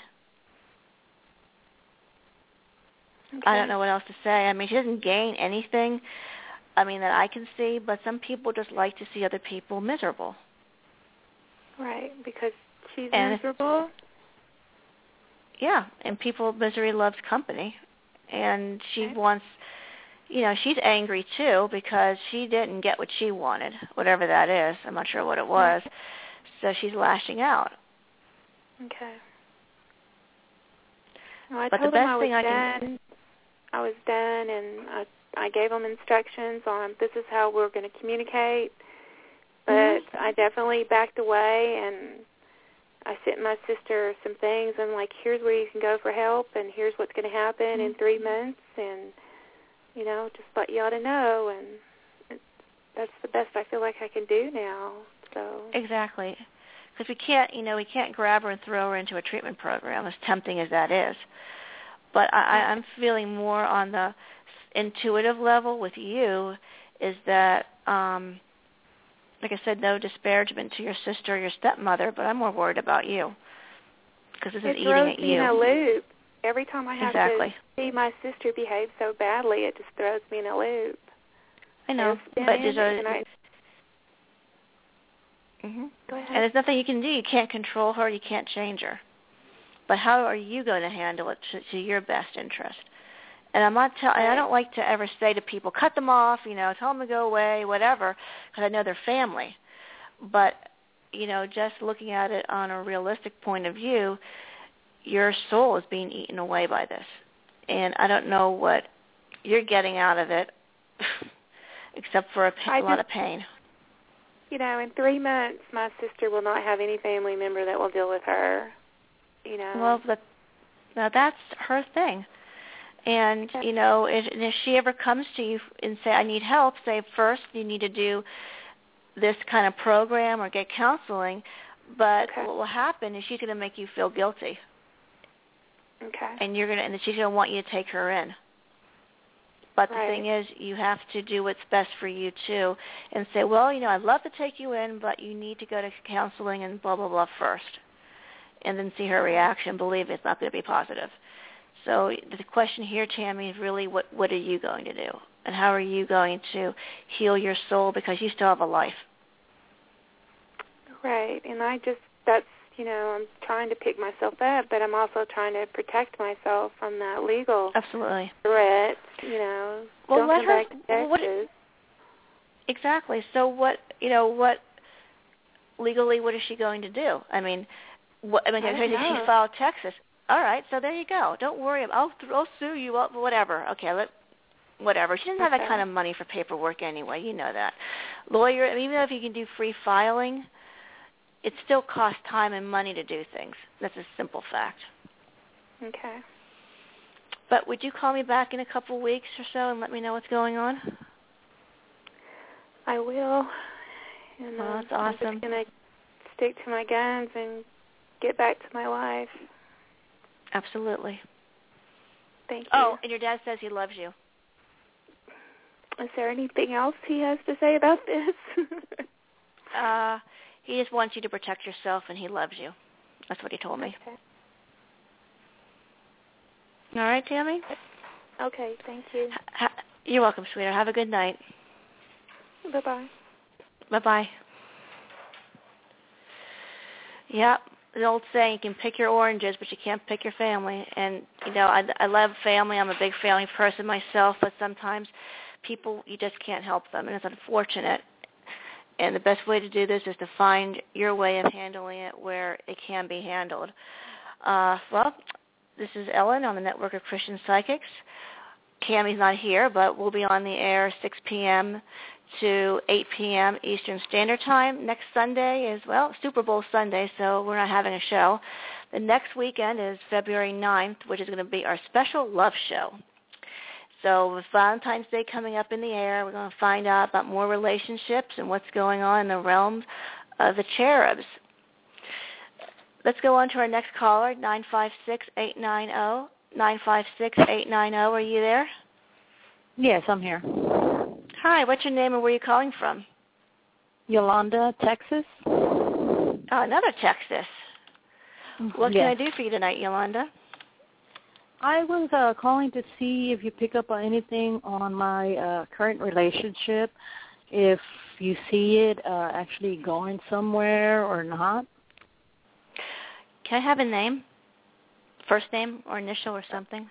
Speaker 7: Okay.
Speaker 3: I don't know what else to say. I mean, she doesn't gain anything, I mean, that I can see, but some people just like to see other people miserable.
Speaker 7: Right, because she's
Speaker 3: and
Speaker 7: miserable?
Speaker 3: Yeah, and people, misery loves company. And she
Speaker 7: okay.
Speaker 3: wants, you know, she's angry too because she didn't get what she wanted, whatever that is. I'm not sure what it was. So she's lashing out.
Speaker 7: Okay. Well, I
Speaker 3: but
Speaker 7: told
Speaker 3: the best
Speaker 7: him I was
Speaker 3: thing I
Speaker 7: done.
Speaker 3: can...
Speaker 7: I was done, and I, I gave him instructions on this is how we're going to communicate. But
Speaker 3: mm-hmm.
Speaker 7: I definitely backed away, and I sent my sister some things. I'm like, here's where you can go for help, and here's what's going to happen mm-hmm. in three months, and, you know, just let you ought to know. And it, that's the best I feel like I can do now. So
Speaker 3: Exactly. Because we can't, you know, we can't grab her and throw her into a treatment program, as tempting as that is. But I, I'm feeling more on the intuitive level with you is that, um, like I said, no disparagement to your sister or your stepmother, but I'm more worried about you because this
Speaker 7: it
Speaker 3: is eating at you.
Speaker 7: It throws me in a loop. Every time I have
Speaker 3: exactly.
Speaker 7: to see my sister behave so badly, it just throws me in a loop.
Speaker 3: I know, but there's a...
Speaker 7: And I,
Speaker 3: mm-hmm.
Speaker 7: Go ahead.
Speaker 3: And there's nothing you can do. You can't control her. You can't change her. But how are you going to handle it to, to your best interest? And I'm not tell- and I don't like to ever say to people, cut them off, you know, tell them to go away, whatever, because I know they're family. But, you know, just looking at it on a realistic point of view, your soul is being eaten away by this. And I don't know what you're getting out of it except for a, pa- a lot of pain.
Speaker 7: You know, in three months, my sister will not have any family member that will deal with her. You know.
Speaker 3: Well, but, now that's her thing. And, you know, if, and if she ever comes to you and say, I need help, say first you need to do this kind of program or get counseling. But
Speaker 7: okay.
Speaker 3: what will happen is she's going to make you feel guilty.
Speaker 7: Okay.
Speaker 3: And you're going to, and she's going to want you to take her in. But
Speaker 7: right.
Speaker 3: the thing is, you have to do what's best for you, too, and say, well, you know, I'd love to take you in, but you need to go to counseling and blah, blah, blah first. And then see her reaction. Believe me, it's not going to be positive. So the question here, Tammy, is really what, what are you going to do? And how are you going to heal your soul because you still have a life?
Speaker 7: Right. And I just, that's, you know, I'm trying to pick myself up, but I'm also trying to protect myself from that legal
Speaker 3: Absolutely.
Speaker 7: threat, you know.
Speaker 3: Well,
Speaker 7: don't
Speaker 3: let
Speaker 7: come
Speaker 3: her,
Speaker 7: back to Texas.
Speaker 3: What, exactly. So what, you know, what, legally, what is she going to do? I mean, what, I mean,
Speaker 7: I
Speaker 3: if she filed Texas, all right, so there you go. Don't worry. I'll, I'll sue you, whatever. Okay, let, whatever. She doesn't have
Speaker 7: okay.
Speaker 3: that kind of money for paperwork anyway. You know that. Lawyer, I mean, even if you can do free filing, it still costs time and money to do things. That's a simple fact.
Speaker 7: Okay.
Speaker 3: But would you call me back in a couple weeks or so and let me know what's going on?
Speaker 7: I will. And,
Speaker 3: well,
Speaker 7: uh,
Speaker 3: that's awesome.
Speaker 7: I'm just going to stick to my guns and get back to my life.
Speaker 3: Absolutely.
Speaker 7: Thank you.
Speaker 3: Oh, and your dad says he loves you.
Speaker 7: Is there anything else he has to say about this?
Speaker 3: uh, he just wants you to protect yourself, and he loves you. That's what he told me.
Speaker 7: Okay.
Speaker 3: All right, Tammy?
Speaker 7: Okay, thank you.
Speaker 3: Ha- you're welcome, sweetheart. Have a good night.
Speaker 7: Bye-bye.
Speaker 3: Bye-bye. Yep. The old saying, you can pick your oranges, but you can't pick your family. And, you know, I, I love family. I'm a big family person myself, but sometimes people, you just can't help them, and it's unfortunate. And the best way to do this is to find your way of handling it where it can be handled. Uh, well, this is Ellen on the Network of Christian Psychics. Cammy's not here, but we'll be on the air six p.m. to eight p.m. Eastern Standard Time. Next Sunday is, well, Super Bowl Sunday, so we're not having a show. The next weekend is February ninth, which is going to be our special love show. So with Valentine's Day coming up in the air, we're going to find out about more relationships and what's going on in the realm of the cherubs. Let's go on to our next caller, nine five six, eight nine zero. nine five six, eight nine zero. Are you there?
Speaker 8: Yes, I'm here.
Speaker 3: Hi, what's your name and where are you calling from?
Speaker 8: Yolanda, Texas.
Speaker 3: Oh, another Texas. What
Speaker 8: yes.
Speaker 3: can I do for you tonight, Yolanda?
Speaker 8: I was uh, calling to see if you pick up on anything on my uh, current relationship, if you see it uh, actually going somewhere or not.
Speaker 3: Can I have a name? First name or initial or something?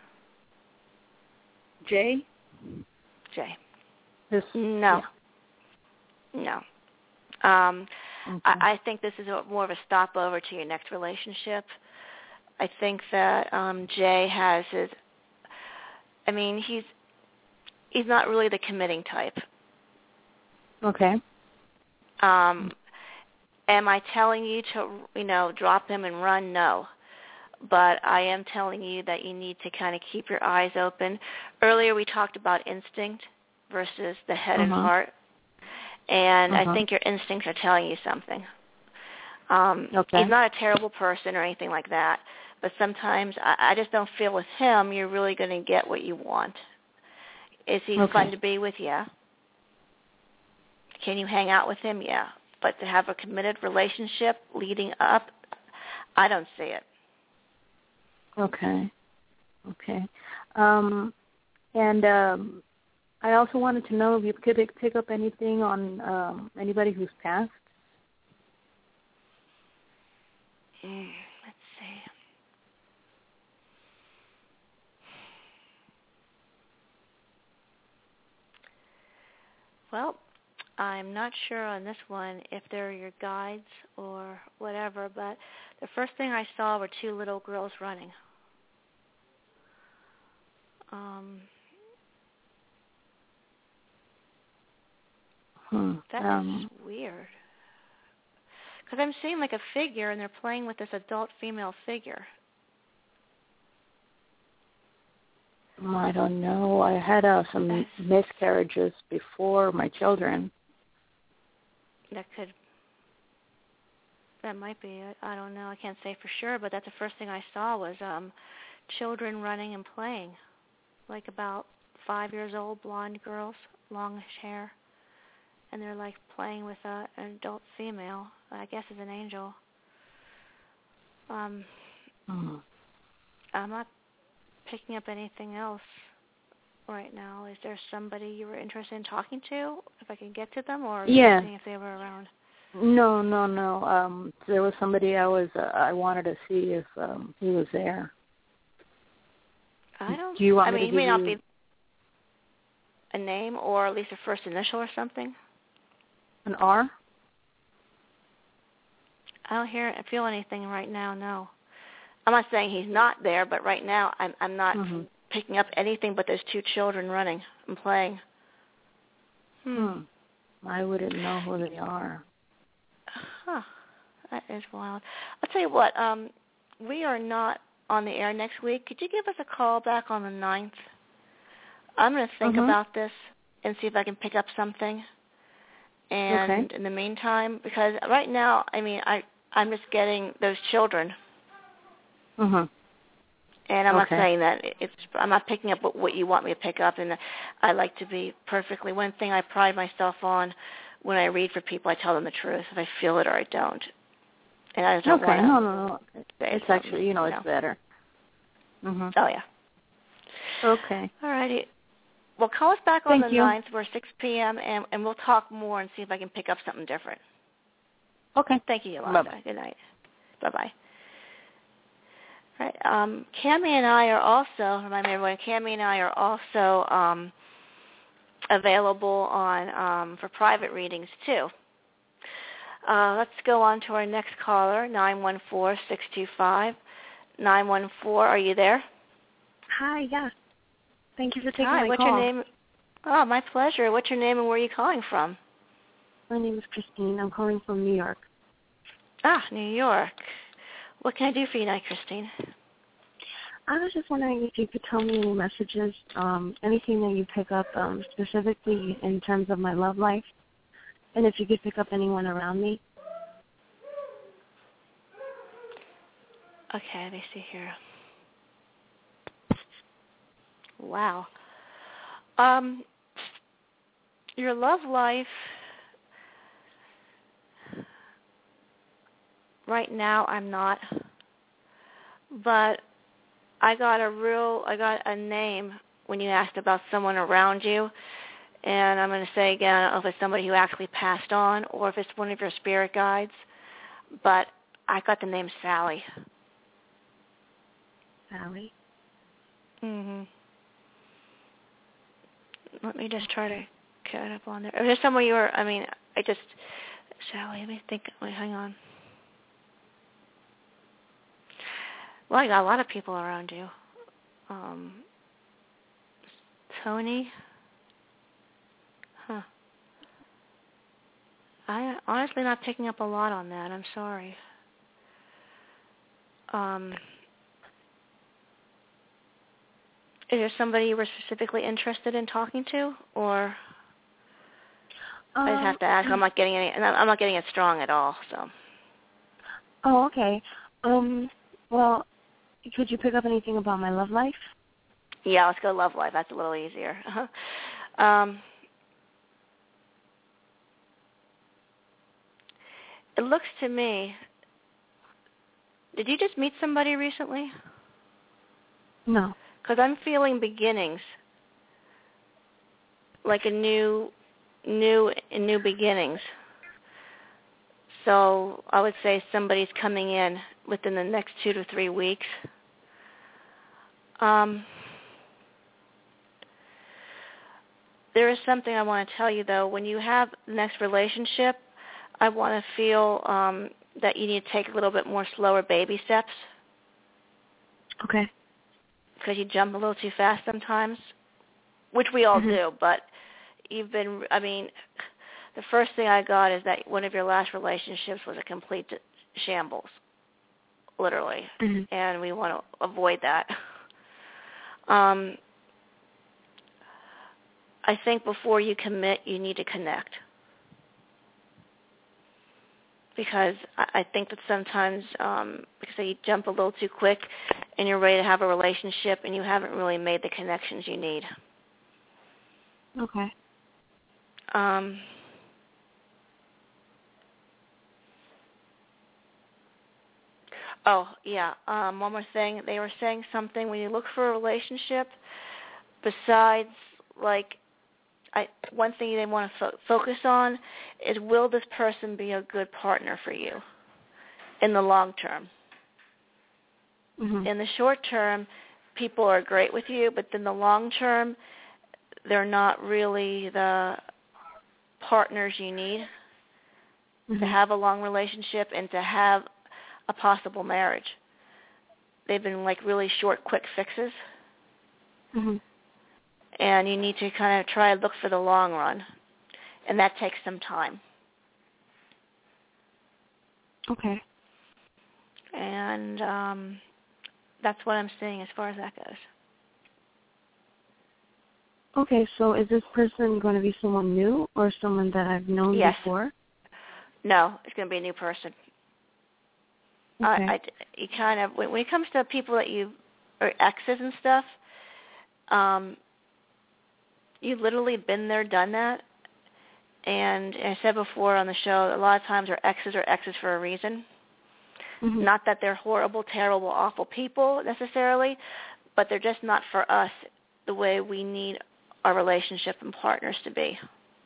Speaker 8: Jay?
Speaker 3: Jay.
Speaker 8: This,
Speaker 3: no.
Speaker 8: Yeah.
Speaker 3: No. Um,
Speaker 8: okay.
Speaker 3: I, I think this is a, more of a stopover to your next relationship. I think that um, Jay has his, I mean, he's he's not really the committing type.
Speaker 8: Okay.
Speaker 3: Um, am I telling you to, you know, drop him and run? No. But I am telling you that you need to kind of keep your eyes open. Earlier we talked about instinct versus the head uh-huh. and heart. And uh-huh. I think your instincts are telling you something. Um, okay. He's not a terrible person or anything like that. But sometimes I, I just don't feel with him you're really going to get what you want. Is he okay. fun to be with? Yeah. Can you hang out with him? Yeah. But to have a committed relationship leading up, I don't see it.
Speaker 8: Okay. Okay. Um, and um, I also wanted to know if you could pick up anything on um, anybody who's passed.
Speaker 3: Mm, let's see. Well, I'm not sure on this one if they're your guides or whatever, but the first thing I saw were two little girls running. Um,
Speaker 8: hmm.
Speaker 3: That
Speaker 8: um,
Speaker 3: is weird. Because I'm seeing like a figure, and they're playing with this adult female figure.
Speaker 8: I don't know. I had uh, some That's, miscarriages before my children.
Speaker 3: That could, that might be it. I don't know. I can't say for sure, but that's the first thing I saw was um, children running and playing, like about five years old, blonde girls, longish hair, and they're like playing with uh, an adult female. I guess is an angel. Um,
Speaker 8: mm.
Speaker 3: I'm not picking up anything else right now. Is there somebody you were interested in talking to? If I can get to them, or
Speaker 8: yeah.
Speaker 3: seeing if they were around?
Speaker 8: No, no, no. Um, there was somebody I was. Uh, I wanted to see if um, he was there.
Speaker 3: I don't.
Speaker 8: Do you want
Speaker 3: I
Speaker 8: me
Speaker 3: mean,
Speaker 8: to
Speaker 3: he may
Speaker 8: give
Speaker 3: not
Speaker 8: you
Speaker 3: be a name or at least a first initial or something.
Speaker 8: An R?
Speaker 3: I don't hear, feel anything right now. No, I'm not saying he's not there, but right now I'm I'm not
Speaker 8: mm-hmm.
Speaker 3: picking up anything but those two children running and playing. Hmm.
Speaker 8: hmm. I wouldn't know who they are.
Speaker 3: Huh. That is wild. I'll tell you what. Um, we are not on the air next week. Could you give us a call back on the ninth? I'm going to think
Speaker 8: mm-hmm.
Speaker 3: about this and see if I can pick up something. And
Speaker 8: okay.
Speaker 3: in the meantime, because right now, I mean, I I'm just getting those children.
Speaker 8: Mhm.
Speaker 3: And I'm
Speaker 8: okay.
Speaker 3: not saying that it's. I'm not picking up what, what you want me to pick up, and I like to be perfectly. One thing I pride myself on when I read for people, I tell them the truth, if I feel it or I don't. And I just don't
Speaker 8: okay.
Speaker 3: want to.
Speaker 8: No, no, no. It's actually, you know,
Speaker 3: you
Speaker 8: it's
Speaker 3: know.
Speaker 8: better. Mhm.
Speaker 3: Oh yeah.
Speaker 8: Okay.
Speaker 3: All righty. Well, call us back on
Speaker 8: Thank
Speaker 3: the
Speaker 8: you.
Speaker 3: ninth. We're six p.m. and and we'll talk more and see if I can pick up something different.
Speaker 8: Okay.
Speaker 3: Thank you, Yolanda.
Speaker 8: Bye-bye.
Speaker 3: Good night. Bye bye. Right. Um, Cammie and I are also, remind me everyone, Cammie and I are also um, available on um, for private readings too. Uh, let's go on to our next caller, nine one four, six two five. nine one four, are you there?
Speaker 9: Hi, yes. Thank you for taking
Speaker 3: Hi,
Speaker 9: my
Speaker 3: what's
Speaker 9: call.
Speaker 3: your name? Oh, my pleasure. What's your name and where are you calling from?
Speaker 9: My name is Christine. I'm calling from New York.
Speaker 3: Ah, New York. What can I do for you tonight, Christine?
Speaker 9: I was just wondering if you could tell me any messages, um, anything that you pick up um, specifically in terms of my love life, and if you could pick up anyone around me.
Speaker 3: Okay, let me see here. Wow. Um, your love life right now, I'm not, but I got a real, I got a name when you asked about someone around you, and I'm going to say again, I don't know if it's somebody who actually passed on or if it's one of your spirit guides, but I got the name Sally.
Speaker 9: Sally?
Speaker 3: Mm-hmm. Let me just try to get up on there. Is there someone you were, I mean, I just, Sally, let me think, wait, hang on. Well, I got a lot of people around you. Um, Tony? Huh. I honestly not picking up a lot on that. I'm sorry. Um, is there somebody you were specifically interested in talking to, or um, I just have to ask? I'm not getting any. I'm not getting it strong at all. So.
Speaker 9: Oh, okay. Um. Well, could you pick up anything about my love life?
Speaker 3: Yeah, let's go love life. That's a little easier. um. It looks to me, did you just meet somebody recently?
Speaker 9: No.
Speaker 3: Because I'm feeling beginnings, like a new, new, new beginnings. So I would say somebody's coming in within the next two to three weeks. Um, there is something I want to tell you, though. When you have the next relationship, I want to feel um, that you need to take a little bit more slower baby steps.
Speaker 9: Okay.
Speaker 3: Because you jump a little too fast sometimes, which we all mm-hmm. do. But you've been, I mean, the first thing I got is that one of your last relationships was a complete shambles, literally. Mm-hmm. And we want to avoid that. Um, I think before you commit, you need to connect. Because I think that sometimes, um, because you jump a little too quick and you're ready to have a relationship and you haven't really made the connections you need.
Speaker 9: Okay.
Speaker 3: Um, oh, yeah. Um, one more thing. They were saying something. When you look for a relationship, besides, like, I, one thing they want to fo- focus on is, will this person be a good partner for you in the long term?
Speaker 9: Mm-hmm.
Speaker 3: In the short term, people are great with you, but in the long term, they're not really the partners you need mm-hmm. to have a long relationship and to have a possible marriage. They've been like really short, quick fixes.
Speaker 9: Mm-hmm.
Speaker 3: And you need to kind of try to look for the long run. And that takes some time.
Speaker 9: Okay.
Speaker 3: And um, that's what I'm seeing as far as that goes.
Speaker 9: Okay, so is this person going to be someone new or someone that I've known
Speaker 3: yes.
Speaker 9: before?
Speaker 3: No, it's going to be a new person.
Speaker 9: Okay.
Speaker 3: I, I, you kind of, when, when it comes to people that you, or exes and stuff, um, you've literally been there, done that. And I said before on the show, a lot of times our exes are exes for a reason. Mm-hmm. Not that they're horrible, terrible, awful people necessarily, but they're just not for us the way we need our relationship and partners to be.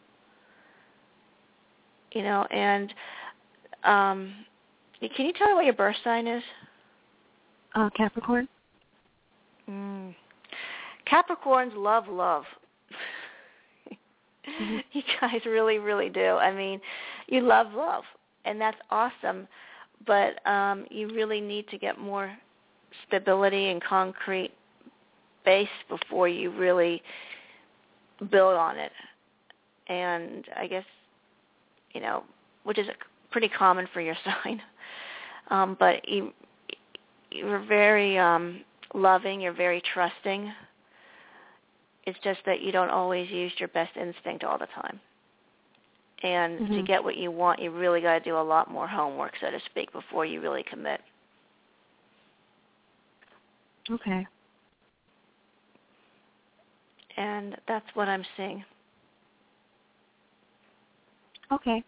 Speaker 3: You know, and um, can you tell me what your birth sign is?
Speaker 9: Uh, Capricorn.
Speaker 3: Mm. Capricorns love love. Mm-hmm. You guys really, really do. I mean, you love love, and that's awesome, but um, you really need to get more stability and concrete base before you really build on it. And I guess, you know, which is pretty common for your sign, um, but you, you're very um, loving, you're very trusting. It's just that you don't always use your best instinct all the time. And mm-hmm. to get what you want, you really got to do a lot more homework, so to speak, before you really commit.
Speaker 9: Okay.
Speaker 3: And that's what I'm seeing.
Speaker 9: Okay.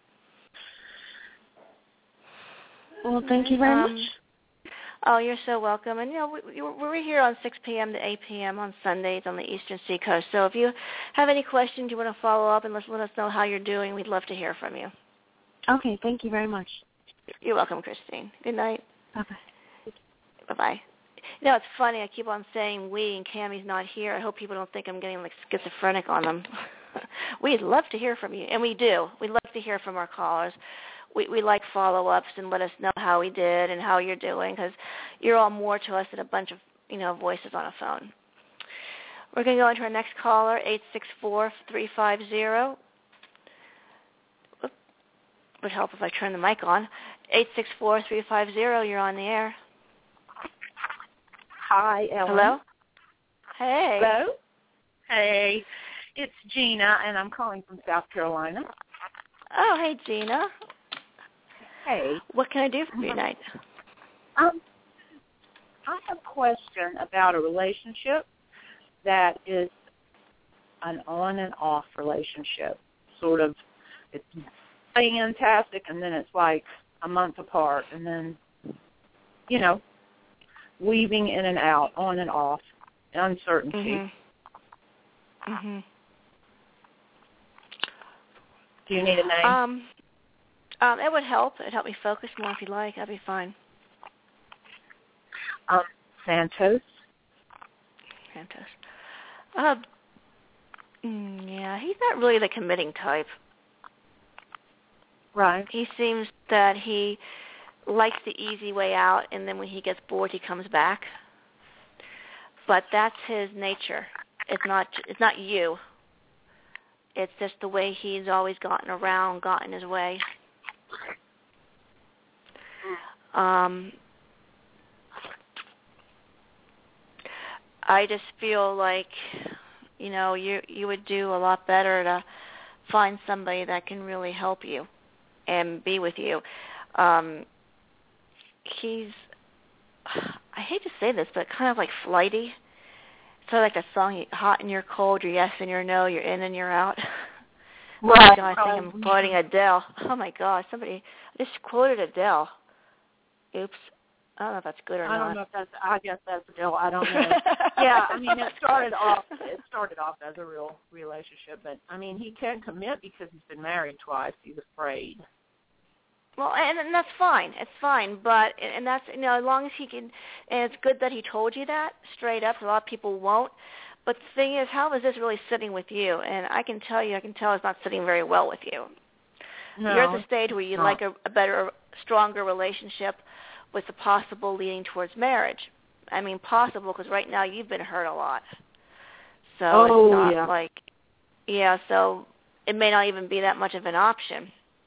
Speaker 9: Well, thank you very
Speaker 3: um,
Speaker 9: much.
Speaker 3: Oh, you're so welcome. And, you know, we, we're here on six p.m. to eight p.m. on Sundays on the Eastern Seacoast. So if you have any questions, you want to follow up and let, let us know how you're doing, we'd love to hear from you.
Speaker 9: Okay, thank you very much.
Speaker 3: You're welcome, Christine. Good night.
Speaker 9: Bye-bye.
Speaker 3: Bye-bye. You know, it's funny. I keep on saying we, and Cammie's not here. I hope people don't think I'm getting, like, schizophrenic on them. We'd love to hear from you, and we do. We'd love to hear from our callers. We we like follow-ups and let us know how we did and how you're doing, because you're all more to us than a bunch of, you know, voices on a phone. We're going to go into our next caller, eight six four, three five zero. would help if I turn the mic on. eight six four, three five zero, you're on the air.
Speaker 10: Hi, Ellen.
Speaker 3: Hello? Hey.
Speaker 10: Hello? Hey. It's Gina, and I'm calling from South Carolina.
Speaker 3: Oh, hey, Gina.
Speaker 10: Hey.
Speaker 3: What can I do for you tonight?
Speaker 10: Um, I have a question about a relationship that is an on and off relationship. Sort of, it's fantastic, and then it's like a month apart, and then, you know, weaving in and out, on and off, uncertainty.
Speaker 3: Mm-hmm. Mm-hmm.
Speaker 10: Do you need a name?
Speaker 3: Um, um, it would help. It'd help me focus more if you'd like. That'd be fine.
Speaker 10: Um, Santos.
Speaker 3: Santos. Uh, mm, yeah, he's not really the committing type.
Speaker 10: Right.
Speaker 3: He seems that he likes the easy way out, and then when he gets bored, he comes back. But that's his nature. It's not. It's not you. It's just the way he's always gotten around, gotten his way. Um, I just feel like, you know, you you would do a lot better to find somebody that can really help you and be with you. Um, he's, I hate to say this, but kind of like flighty. Sort of like that song, hot and you're cold, you're yes and you're no, you're in and you're out.
Speaker 10: Right.
Speaker 3: Oh, I think I'm quoting Adele. Oh, my God. Somebody I just quoted Adele. Oops. I don't know if that's good or
Speaker 10: I
Speaker 3: not.
Speaker 10: I don't know if that's, I guess that's Adele. I don't know. Yeah, I mean, it started off, it started off as a real relationship, but, I mean, he can't commit because he's been married twice. He's afraid.
Speaker 3: Well, and, and that's fine. It's fine, but and that's you know as long as he can, and it's good that he told you that straight up. A lot of people won't. But the thing is, how is this really sitting with you? And I can tell you, I can tell it's not sitting very well with you.
Speaker 10: No,
Speaker 3: You're at the stage where you'd
Speaker 10: not.
Speaker 3: like a, a better, stronger relationship with the possible leading towards marriage. I mean, possible because right now you've been hurt a lot. So
Speaker 10: oh,
Speaker 3: it's not
Speaker 10: yeah.
Speaker 3: like, yeah. So it may not even be that much of an option.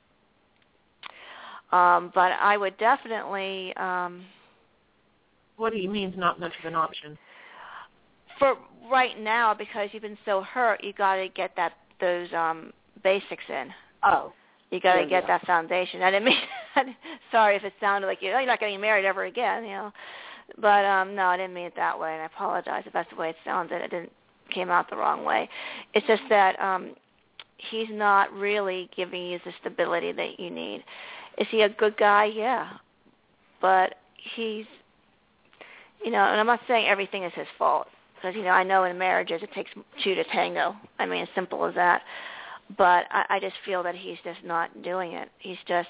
Speaker 3: Um, but I would definitely. Um,
Speaker 10: what do you mean is not much of an option?
Speaker 3: For right now, because you've been so hurt, you got to get that those um, basics in.
Speaker 10: Oh.
Speaker 3: You got to
Speaker 10: yeah,
Speaker 3: get
Speaker 10: yeah.
Speaker 3: that foundation. I didn't mean. Sorry if it sounded like you. Oh, you're not getting married ever again, you know. But um, no, I didn't mean it that way, and I apologize if that's the way it sounded. It didn't came out the wrong way. It's just that um, he's not really giving you the stability that you need. Is he a good guy? Yeah. But he's, you know, and I'm not saying everything is his fault. Because, you know, I know in marriages it takes two to tango. I mean, as simple as that. But I, I just feel that he's just not doing it. He's just,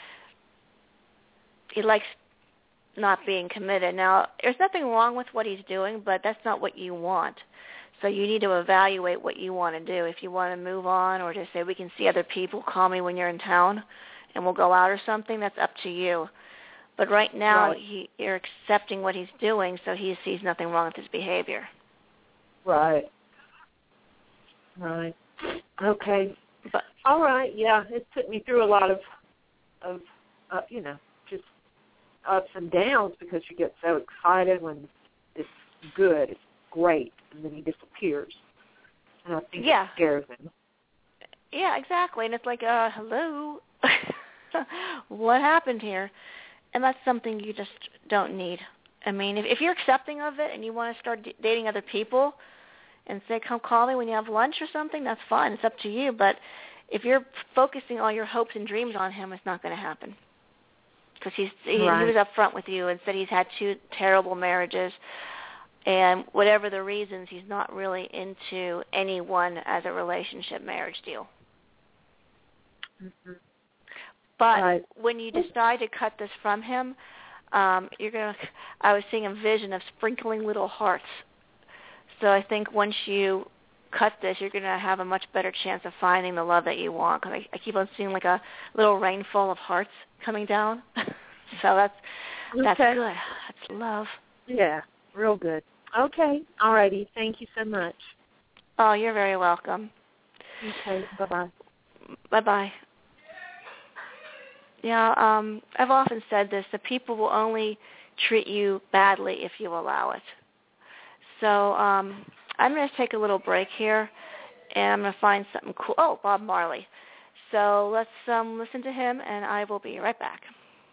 Speaker 3: he likes not being committed. Now, there's nothing wrong with what he's doing, but that's not what you want. So you need to evaluate what you want to do. If you want to move on or just say, we can see other people, call me when you're in town, and we'll go out or something, that's up to you. But right now,
Speaker 10: right.
Speaker 3: he, you're accepting what he's doing, so he sees nothing wrong with his behavior.
Speaker 10: Right. Right. Okay.
Speaker 3: But,
Speaker 10: all right. Yeah, it took me through a lot of, of, uh, you know, just ups and downs because you get so excited when it's good, it's great, and then he disappears. And I think
Speaker 3: yeah.
Speaker 10: it scares him.
Speaker 3: Yeah, exactly. And it's like, uh, hello, what happened here? And that's something you just don't need. I mean, if, if you're accepting of it and you want to start d- dating other people and say, come call me when you have lunch or something, that's fine. It's up to you. But if you're focusing all your hopes and dreams on him, it's not going to happen. Because he's he,
Speaker 10: right.
Speaker 3: he was up front with you and said he's had two terrible marriages. And whatever the reasons, he's not really into anyone as a relationship marriage deal.
Speaker 10: Mm-hmm.
Speaker 3: But
Speaker 10: right.
Speaker 3: when you decide to cut this from him, um, you're gonna. I was seeing a vision of sprinkling little hearts. So I think once you cut this, you're gonna have a much better chance of finding the love that you want. Because I, I keep on seeing like a little rainfall of hearts coming down. So that's that's
Speaker 10: okay.
Speaker 3: good. That's love.
Speaker 10: Yeah, real good. Okay. All righty. Thank you so much.
Speaker 3: Oh, you're very welcome.
Speaker 10: Okay. Bye bye.
Speaker 3: Bye bye. Yeah, um, I've often said this, that people will only treat you badly if you allow it. So um, I'm going to take a little break here, and I'm going to find something cool. Oh, Bob Marley. So let's um, listen to him, and I will be right back.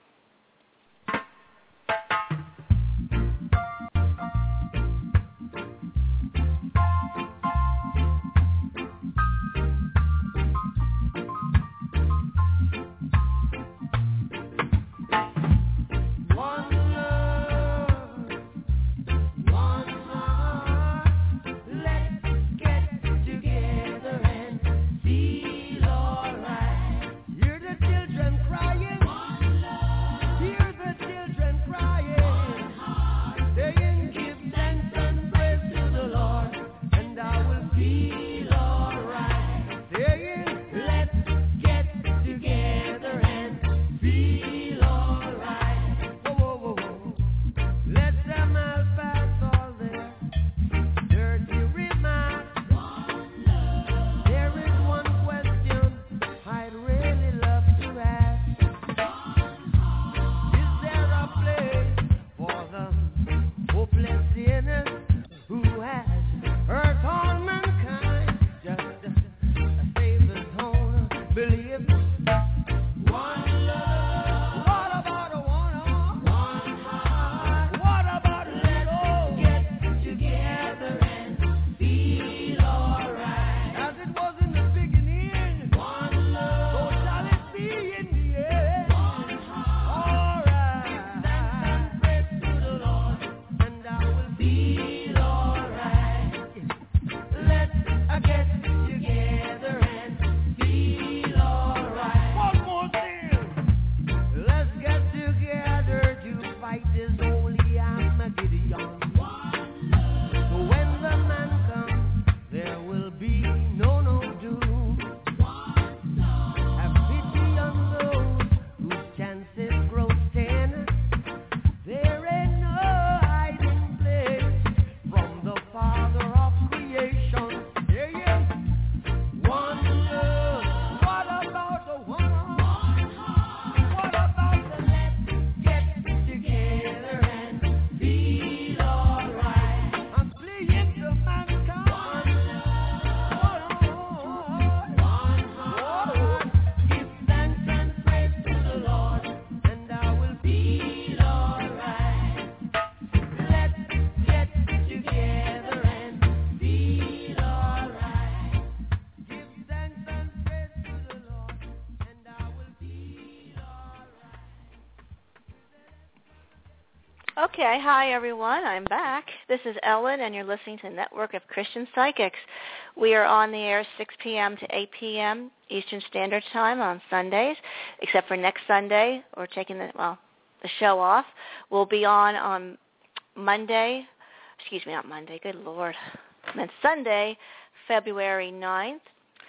Speaker 3: Okay, hi everyone. I'm back. This is Ellen, and you're listening to Network of Christian Psychics. We are on the air six p.m. to eight p.m. Eastern Standard Time on Sundays, except for next Sunday. We're taking the well the show off. We'll be on on Monday. Excuse me, not Monday. Good Lord. I meant Sunday, February ninth,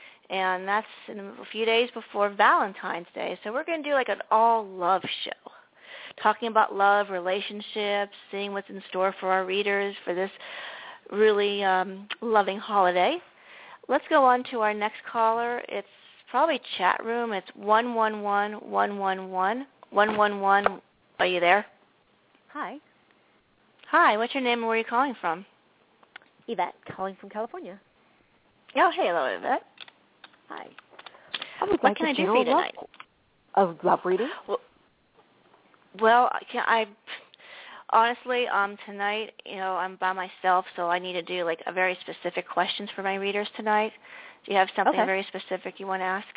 Speaker 3: and that's in a few days before Valentine's Day. So we're going to do like an all-love show, talking about love, relationships, seeing what's in store for our readers for this really um, loving holiday. Let's go on to our next caller. It's probably chat room. It's one one one, one one one, one one one. Are you there?
Speaker 11: Hi.
Speaker 3: Hi, what's your name and where are you calling from?
Speaker 11: Yvette, calling from California.
Speaker 3: Oh, hey, hello, Yvette.
Speaker 11: Hi. I would
Speaker 3: what
Speaker 11: like
Speaker 3: can I do
Speaker 11: do
Speaker 3: for you tonight?
Speaker 11: A love reading?
Speaker 3: Well, Well, I, can, I honestly, um, tonight, you know, I'm by myself, so I need to do like a very specific questions for my readers tonight. Do you have something
Speaker 11: okay.
Speaker 3: very specific you want to ask?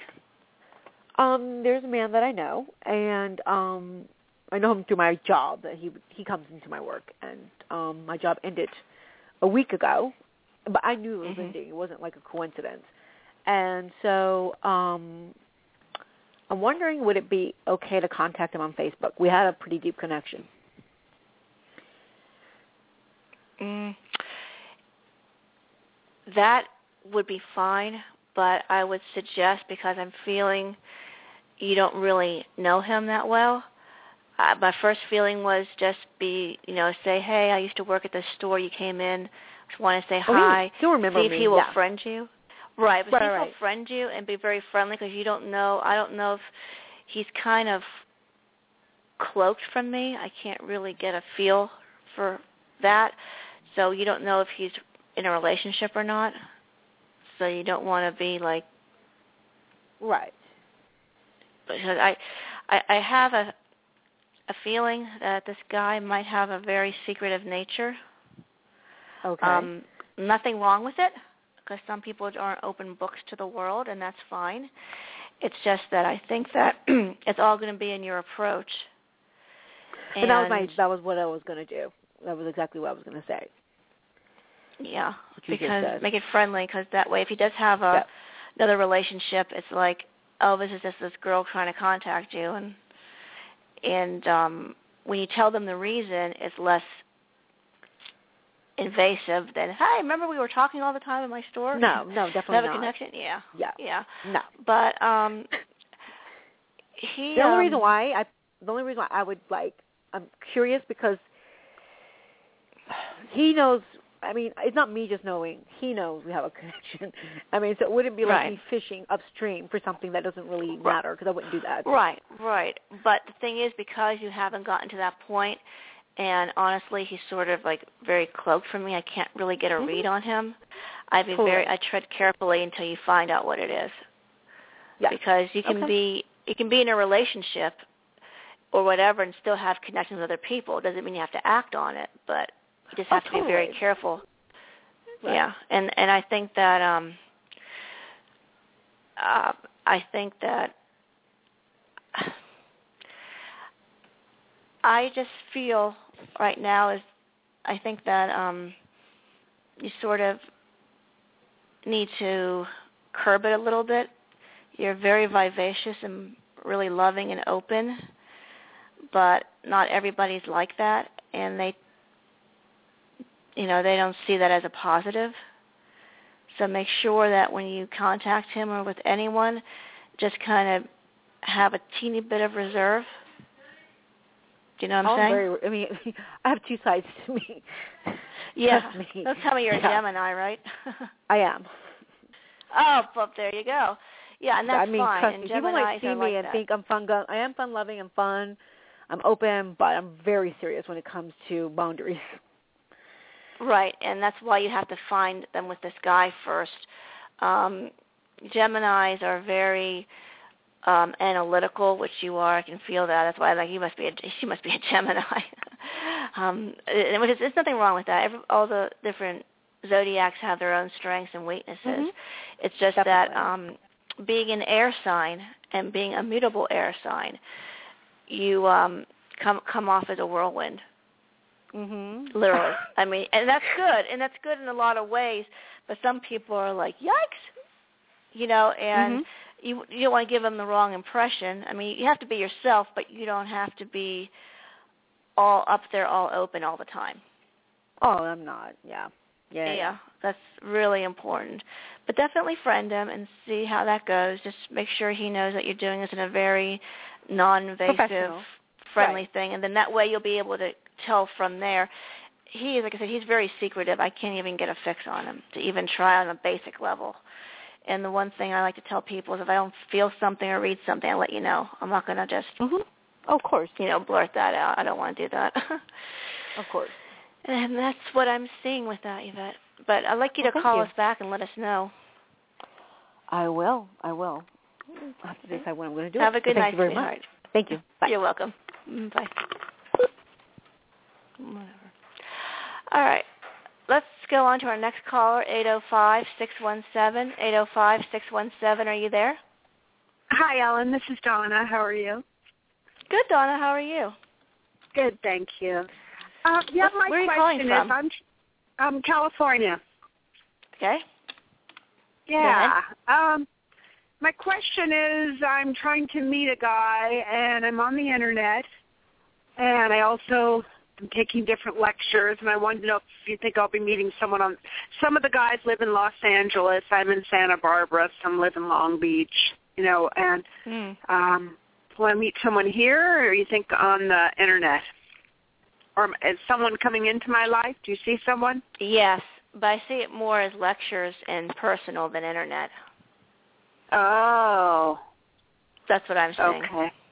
Speaker 11: Um, there's a man that I know, and um, I know him through my job. That he he comes into my work, and um, my job ended a week ago, but I knew it was
Speaker 3: mm-hmm.
Speaker 11: ending. It wasn't like a coincidence, and so. Um, I'm wondering, would it be okay to contact him on Facebook? We had a pretty deep connection.
Speaker 3: Mm, that would be fine, but I would suggest, because I'm feeling you don't really know him that well, uh, my first feeling was just be, you know, say, hey, I used to work at this store. You came in. Just want to say
Speaker 11: oh,
Speaker 3: hi.
Speaker 11: Still remember
Speaker 3: see if
Speaker 11: me.
Speaker 3: he will
Speaker 11: yeah.
Speaker 3: friend you. Right, but
Speaker 11: right,
Speaker 3: see if
Speaker 11: right.
Speaker 3: he'll friend you and be very friendly, because you don't know, I don't know if he's kind of cloaked from me. I can't really get a feel for that. So you don't know if he's in a relationship or not. So you don't want to be like,
Speaker 11: right.
Speaker 3: Because I, I, I have a, a feeling that this guy might have a very secretive nature.
Speaker 11: Okay.
Speaker 3: Um, nothing wrong with it, because some people aren't open books to the world, and that's fine. It's just that I think that it's all going to be in your approach.
Speaker 11: And, and that was my that was what I was going to do. That was exactly what I was going to say.
Speaker 3: Yeah, because make it friendly, because that way if he does have a
Speaker 11: yep.
Speaker 3: another relationship, it's like, oh, this is just this girl trying to contact you. And and um, when you tell them the reason, it's less invasive than, hey, remember we were talking all the time in my store?
Speaker 11: No, no, definitely
Speaker 3: have
Speaker 11: not.
Speaker 3: a connection? Yeah.
Speaker 11: Yeah.
Speaker 3: Yeah.
Speaker 11: No.
Speaker 3: But um, he...
Speaker 11: The only
Speaker 3: um,
Speaker 11: reason why, I, the only reason why I would, like, I'm curious because he knows, I mean, it's not me just knowing. He knows we have a connection. I mean, so it wouldn't be like
Speaker 3: right.
Speaker 11: me fishing upstream for something that doesn't really matter, because I wouldn't do that.
Speaker 3: Right, right. But the thing is, because you haven't gotten to that point, and honestly, he's sort of like very cloaked from me, I can't really get a mm-hmm. read on him. I'd be
Speaker 11: totally.
Speaker 3: very, I tread carefully until you find out what it is.
Speaker 11: Yeah.
Speaker 3: Because you can
Speaker 11: okay.
Speaker 3: be, you can be in a relationship or whatever and still have connections with other people. It doesn't mean you have to act on it, but you just
Speaker 11: oh,
Speaker 3: have to
Speaker 11: totally.
Speaker 3: be very careful.
Speaker 11: Right.
Speaker 3: Yeah, and and I think that um, uh, I think that I just feel right now is I think that um, you sort of need to curb it a little bit. You're very vivacious and really loving and open, but not everybody's like that, and they, you know, they don't see that as a positive. So make sure that when you contact him or with anyone, just kind of have a teeny bit of reserve. Do you know what I'm
Speaker 11: oh,
Speaker 3: saying?
Speaker 11: Very, I mean, I have two sides to me.
Speaker 3: Yeah.
Speaker 11: me.
Speaker 3: Don't tell me you're
Speaker 11: yeah.
Speaker 3: a Gemini, right?
Speaker 11: I am.
Speaker 3: Oh, well, there you go. Yeah, and that's
Speaker 11: I mean,
Speaker 3: fine.
Speaker 11: trust
Speaker 3: And
Speaker 11: me, people might see me
Speaker 3: like
Speaker 11: and
Speaker 3: that.
Speaker 11: think I'm fun. I am fun-loving and fun. I'm open, but I'm very serious when it comes to boundaries.
Speaker 3: Right, and that's why you have to find them with this guy first. Um, Geminis are very um, analytical, which you are. I can feel that. That's why I'm like, you must be a, she must be a Gemini. um, and which is, there's nothing wrong with that. Every, all the different zodiacs have their own strengths and weaknesses.
Speaker 11: Mm-hmm.
Speaker 3: It's just
Speaker 11: Definitely.
Speaker 3: that um, being an air sign and being a mutable air sign, you um, come come off as a whirlwind.
Speaker 11: Mm-hmm.
Speaker 3: Literally. I mean, and that's good, and that's good in a lot of ways, but some people are like, yikes, you know, and mm-hmm. you, you don't want to give them the wrong impression. I mean, you have to be yourself, but you don't have to be all up there, all open all the time.
Speaker 11: Oh, I'm not, yeah. Yeah,
Speaker 3: yeah.
Speaker 11: yeah.
Speaker 3: That's really important. But definitely friend him and see how that goes. Just make sure he knows that you're doing this in a very non-invasive, friendly
Speaker 11: right.
Speaker 3: thing, and then that way you'll be able to tell from there. He is, like I said, he's very secretive. I can't even get a fix on him to even try on a basic level. And the one thing I like to tell people is if I don't feel something or read something, I'll let you know. I'm not going to just,
Speaker 11: mm-hmm. of course,
Speaker 3: you know, blurt that out. I don't want to do that.
Speaker 11: Of course.
Speaker 3: And that's what I'm seeing with that, Yvette. But I'd like you to
Speaker 11: well,
Speaker 3: call
Speaker 11: you.
Speaker 3: us back and let us know.
Speaker 11: I will. I will. I have to decide when I'm going to do
Speaker 3: Have
Speaker 11: it.
Speaker 3: a good
Speaker 11: Thank
Speaker 3: night,
Speaker 11: you very
Speaker 3: sweetheart.
Speaker 11: much. Thank you. Bye.
Speaker 3: You're welcome. Bye. Whatever. All right. Let's go on to our next caller, eight oh five, six one seven. eight oh five, six one seven. Are you there?
Speaker 12: Hi, Ellen. This is Donna. How are you?
Speaker 3: Good, Donna. How are you?
Speaker 12: Good, thank you. Uh, yeah, my
Speaker 3: Where are you
Speaker 12: question
Speaker 3: calling
Speaker 12: is,
Speaker 3: from?
Speaker 12: I'm, I'm California.
Speaker 3: Okay.
Speaker 12: Yeah. Um, my question is, I'm trying to meet a guy, and I'm on the Internet, and I also am taking different lectures, and I wanted to know if you think I'll be meeting someone on, some of the guys live in Los Angeles, I'm in Santa Barbara, some live in Long Beach, you know, and
Speaker 3: Mm.
Speaker 12: um, will I meet someone here, or you think on the Internet? Or is someone coming into my life? Do you see someone?
Speaker 3: Yes, but I see it more as lectures and personal than Internet.
Speaker 12: Oh.
Speaker 3: That's what I'm saying.
Speaker 12: Okay.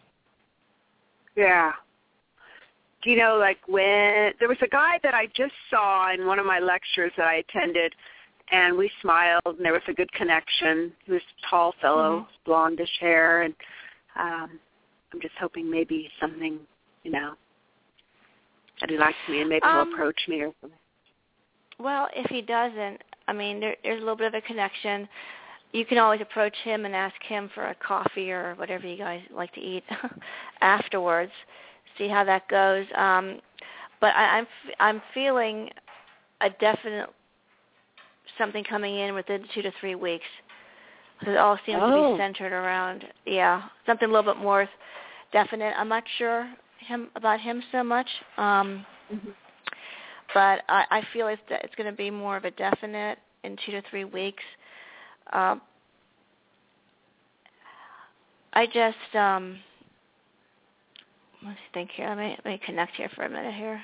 Speaker 12: Yeah. Do you know, like, when there was a guy that I just saw in one of my lectures that I attended, and we smiled, and there was a good connection. He was a tall fellow, mm-hmm. blondish hair, and um, I'm just hoping maybe something, you know, that he likes me and maybe
Speaker 3: um,
Speaker 12: he'll approach me or something.
Speaker 3: Well, if he doesn't, I mean, there, there's a little bit of a connection. You can always approach him and ask him for a coffee or whatever you guys like to eat afterwards. See how that goes. Um, but I, I'm I'm feeling a definite something coming in within two to three weeks. Because it all seems
Speaker 12: oh.
Speaker 3: to be centered around, yeah, something a little bit more definite. I'm not sure him about him so much, um, mm-hmm. but I, I feel it's it's going to be more of a definite in two to three weeks. Um, I just um, let's think here. Let me let me connect here for a minute here.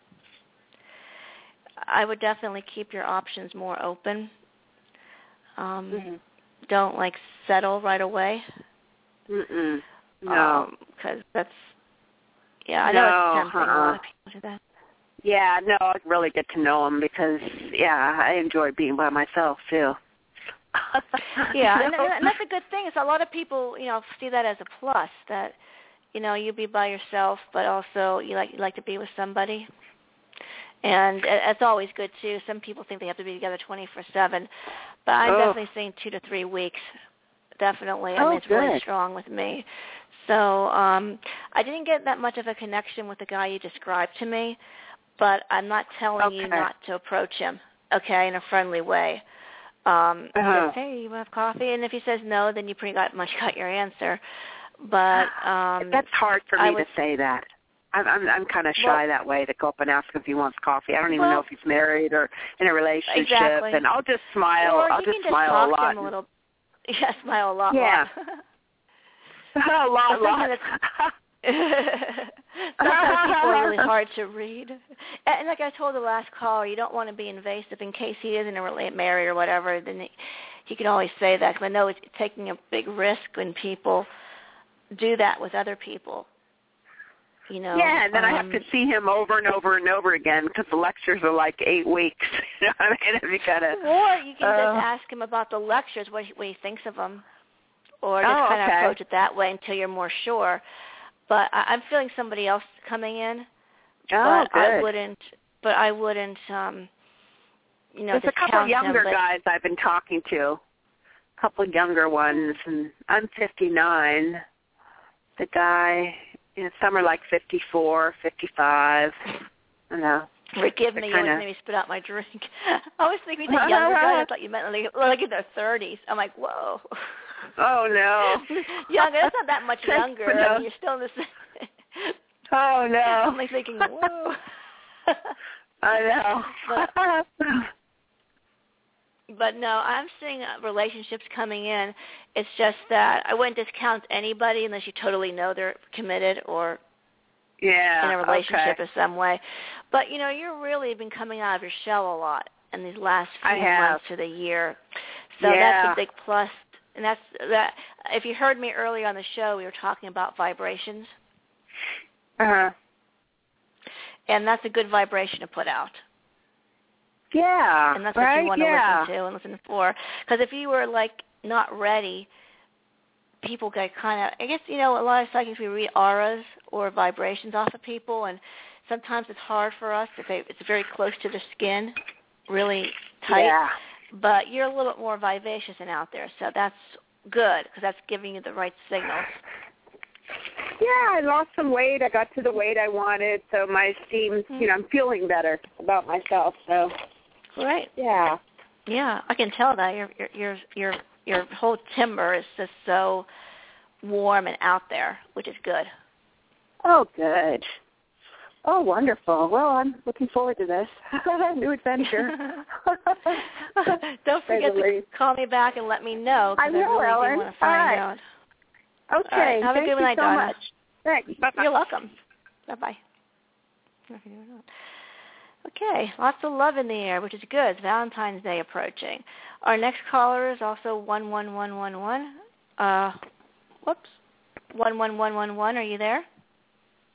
Speaker 3: I would definitely keep your options more open. Um, mm-hmm. Don't like settle right away.
Speaker 12: Mm-mm. No,
Speaker 3: because um, that's yeah. I know
Speaker 12: no,
Speaker 3: it's tempting.
Speaker 12: uh-uh.
Speaker 3: A lot of people do that.
Speaker 12: Yeah, no, I'd really get to know him because yeah, I enjoy being by myself too.
Speaker 3: yeah, and, and that's a good thing. Is a lot of people, you know, see that as a plus. That you know, you be by yourself, but also you like you like to be with somebody. And it's always good, too. Some people think they have to be together twenty-four seven. But I'm oh. definitely saying two to three weeks. Definitely. I
Speaker 12: oh,
Speaker 3: mean, it's
Speaker 12: good.
Speaker 3: really strong with me. So um, I didn't get that much of a connection with the guy you described to me, but I'm not telling
Speaker 12: okay.
Speaker 3: you not to approach him, okay, in a friendly way. Um,
Speaker 12: uh-huh.
Speaker 3: says, hey, you want to have coffee? And if he says no, then you pretty got, much got your answer. But um,
Speaker 12: that's hard for me
Speaker 3: would,
Speaker 12: to say that. I'm I'm, I'm kind of shy
Speaker 3: well,
Speaker 12: that way to go up and ask if he wants coffee. I don't even
Speaker 3: well,
Speaker 12: know if he's married or in a relationship,
Speaker 3: exactly.
Speaker 12: and I'll just smile.
Speaker 3: Or
Speaker 12: I'll
Speaker 3: you
Speaker 12: just
Speaker 3: can
Speaker 12: smile
Speaker 3: just talk
Speaker 12: a lot.
Speaker 3: To him a little. Yeah, smile a lot.
Speaker 12: Yeah,
Speaker 3: lot.
Speaker 12: a lot, lot.
Speaker 3: Sometimes people are really hard to read. And like I told the last caller, you don't want to be invasive in case he isn't a married or whatever. Then he, he can always say that because I know it's taking a big risk when people do that with other people. You know,
Speaker 12: yeah, and then
Speaker 3: um,
Speaker 12: I have to see him over and over and over again because the lectures are like eight weeks. You know what I mean? If you gotta,
Speaker 3: or you can
Speaker 12: uh,
Speaker 3: just ask him about the lectures, what he, what he thinks of them, or just
Speaker 12: oh,
Speaker 3: kind of
Speaker 12: okay.
Speaker 3: approach it that way until you're more sure. But I, I'm feeling somebody else coming in.
Speaker 12: Oh,
Speaker 3: but
Speaker 12: good.
Speaker 3: I wouldn't. But I wouldn't. Um, you know,
Speaker 12: there's a couple of younger
Speaker 3: him, but,
Speaker 12: guys I've been talking to, a couple of younger ones, and I'm fifty-nine. The guy. You know, some are like fifty-four, fifty-five. I know.
Speaker 3: Forgive me, you always made me spit out my drink. I was thinking you said younger guys. I thought you meant like, like in their thirties. I'm like, whoa.
Speaker 12: Oh, no.
Speaker 3: Younger, that's not that much younger. I mean, you're still in the same.
Speaker 12: Oh, no.
Speaker 3: I'm like thinking, whoa.
Speaker 12: I know.
Speaker 3: But, But, no, I'm seeing relationships coming in. It's just that I wouldn't discount anybody unless you totally know they're committed or
Speaker 12: yeah,
Speaker 3: in a relationship
Speaker 12: okay.
Speaker 3: in some way. But, you know, you've really been coming out of your shell a lot in these last few
Speaker 12: I have.
Speaker 3: months to the year. So
Speaker 12: yeah.
Speaker 3: that's a big plus. And that's that. If you heard me earlier on the show, we were talking about vibrations.
Speaker 12: Uh-huh.
Speaker 3: And that's a good vibration to put out.
Speaker 12: Yeah,
Speaker 3: and that's
Speaker 12: right?
Speaker 3: what you want to
Speaker 12: yeah.
Speaker 3: listen to and listen for. Because if you were like not ready, people get kind of. I guess you know a lot of psychics we read auras or vibrations off of people, and sometimes it's hard for us if they, it's very close to the skin, really tight.
Speaker 12: Yeah.
Speaker 3: But you're a little bit more vivacious and out there, so that's good because that's giving you the right signals.
Speaker 12: Yeah, I lost some weight. I got to the weight I wanted, so my esteem, mm-hmm. you know, I'm feeling better about myself. So.
Speaker 3: Right.
Speaker 12: Yeah.
Speaker 3: Yeah, I can tell that your your your your your whole timbre is just so warm and out there, which is good.
Speaker 12: Oh, good. Oh, wonderful. Well, I'm looking forward to this new adventure.
Speaker 3: Don't forget to call me back and let me know.
Speaker 12: I will,
Speaker 3: I really
Speaker 12: Ellen.
Speaker 3: do want to find
Speaker 12: All right.
Speaker 3: out.
Speaker 12: Okay.
Speaker 3: All right. Have
Speaker 12: Thank
Speaker 3: a good
Speaker 12: you
Speaker 3: night,
Speaker 12: so
Speaker 3: Donna.
Speaker 12: much. Thanks. Bye-bye.
Speaker 3: You're welcome. Bye-bye. Okay, lots of love in the air, which is good. It's Valentine's Day approaching. Our next caller is also one one one one one. Uh, whoops. one one one one one, are you there?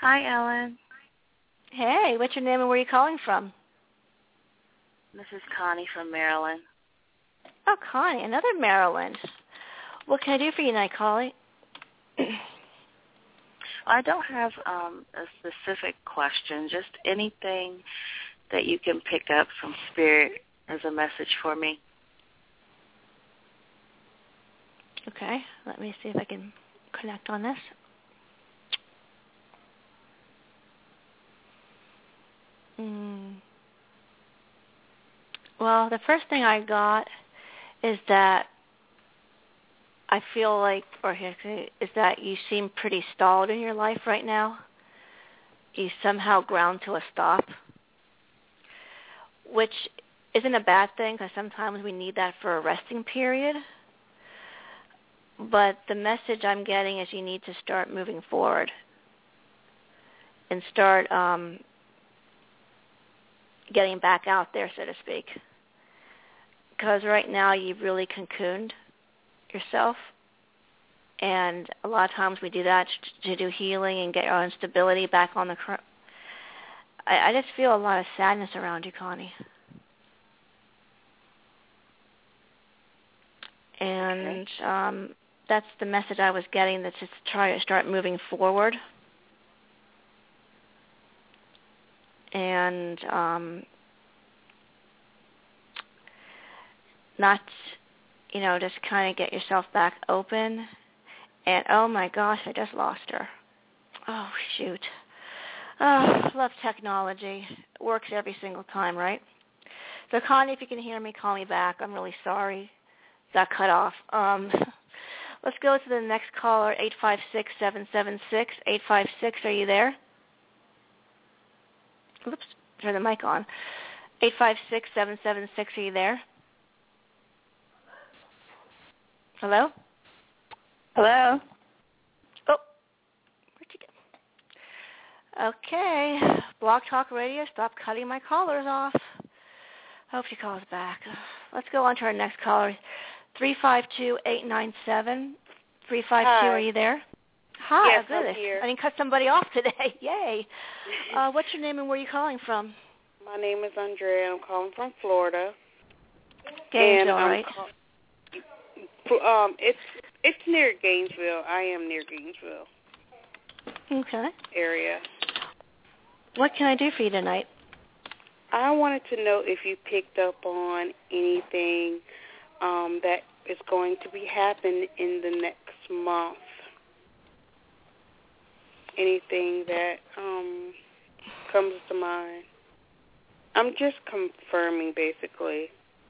Speaker 13: Hi, Ellen.
Speaker 3: Hey, what's your name and where are you calling from?
Speaker 13: This is Connie from Maryland.
Speaker 3: Oh, Connie, another Maryland. What can I do for you tonight, Connie?
Speaker 13: I don't have um, a specific question, just anything that you can pick up from Spirit as a message for me.
Speaker 3: Okay, let me see if I can connect on this. Mm. Well, the first thing I got is that I feel like, or is that you seem pretty stalled in your life right now. You somehow ground to a stop, which isn't a bad thing because sometimes we need that for a resting period. But the message I'm getting is you need to start moving forward and start um, getting back out there, so to speak. Because right now you've really cocooned yourself, and a lot of times we do that to do healing and get our own stability back on the cr- I, I just feel a lot of sadness around you, Connie. And okay. um, that's the message I was getting, that's just to try to start moving forward. And um, not, you know, just kind of get yourself back open. And, oh, my gosh, I just lost her. Oh, shoot. Oh, love technology. It works every single time, right? So, Connie, if you can hear me, call me back. I'm really sorry. Got cut off. Um, let's go to the next caller, eight five six, seven seven six. eight five six, are you there? Oops, turn the mic on. eight five six, seven seven six, are you there? Hello?
Speaker 13: Hello?
Speaker 3: Oh, where'd you go? Okay, Blog Talk Radio, stop cutting my callers off. Hope she calls back. Let's go on to our next caller, three five two, eight nine seven. three five two,
Speaker 14: Hi.
Speaker 3: are you there? Hi,
Speaker 14: yes,
Speaker 3: good.
Speaker 14: I'm here.
Speaker 3: I didn't cut somebody off today. Yay. Uh, what's your name and where are you calling from?
Speaker 14: My name is Andrea. I'm calling from Florida.
Speaker 3: Gainesville,
Speaker 14: and
Speaker 3: right?
Speaker 14: Call, um, it's it's near Gainesville. I am near Gainesville.
Speaker 3: Okay.
Speaker 14: Area.
Speaker 3: What can I do for you tonight?
Speaker 14: I wanted to know if you picked up on anything um, that is going to be happening in the next month. Anything that um, comes to mind. I'm just confirming, basically.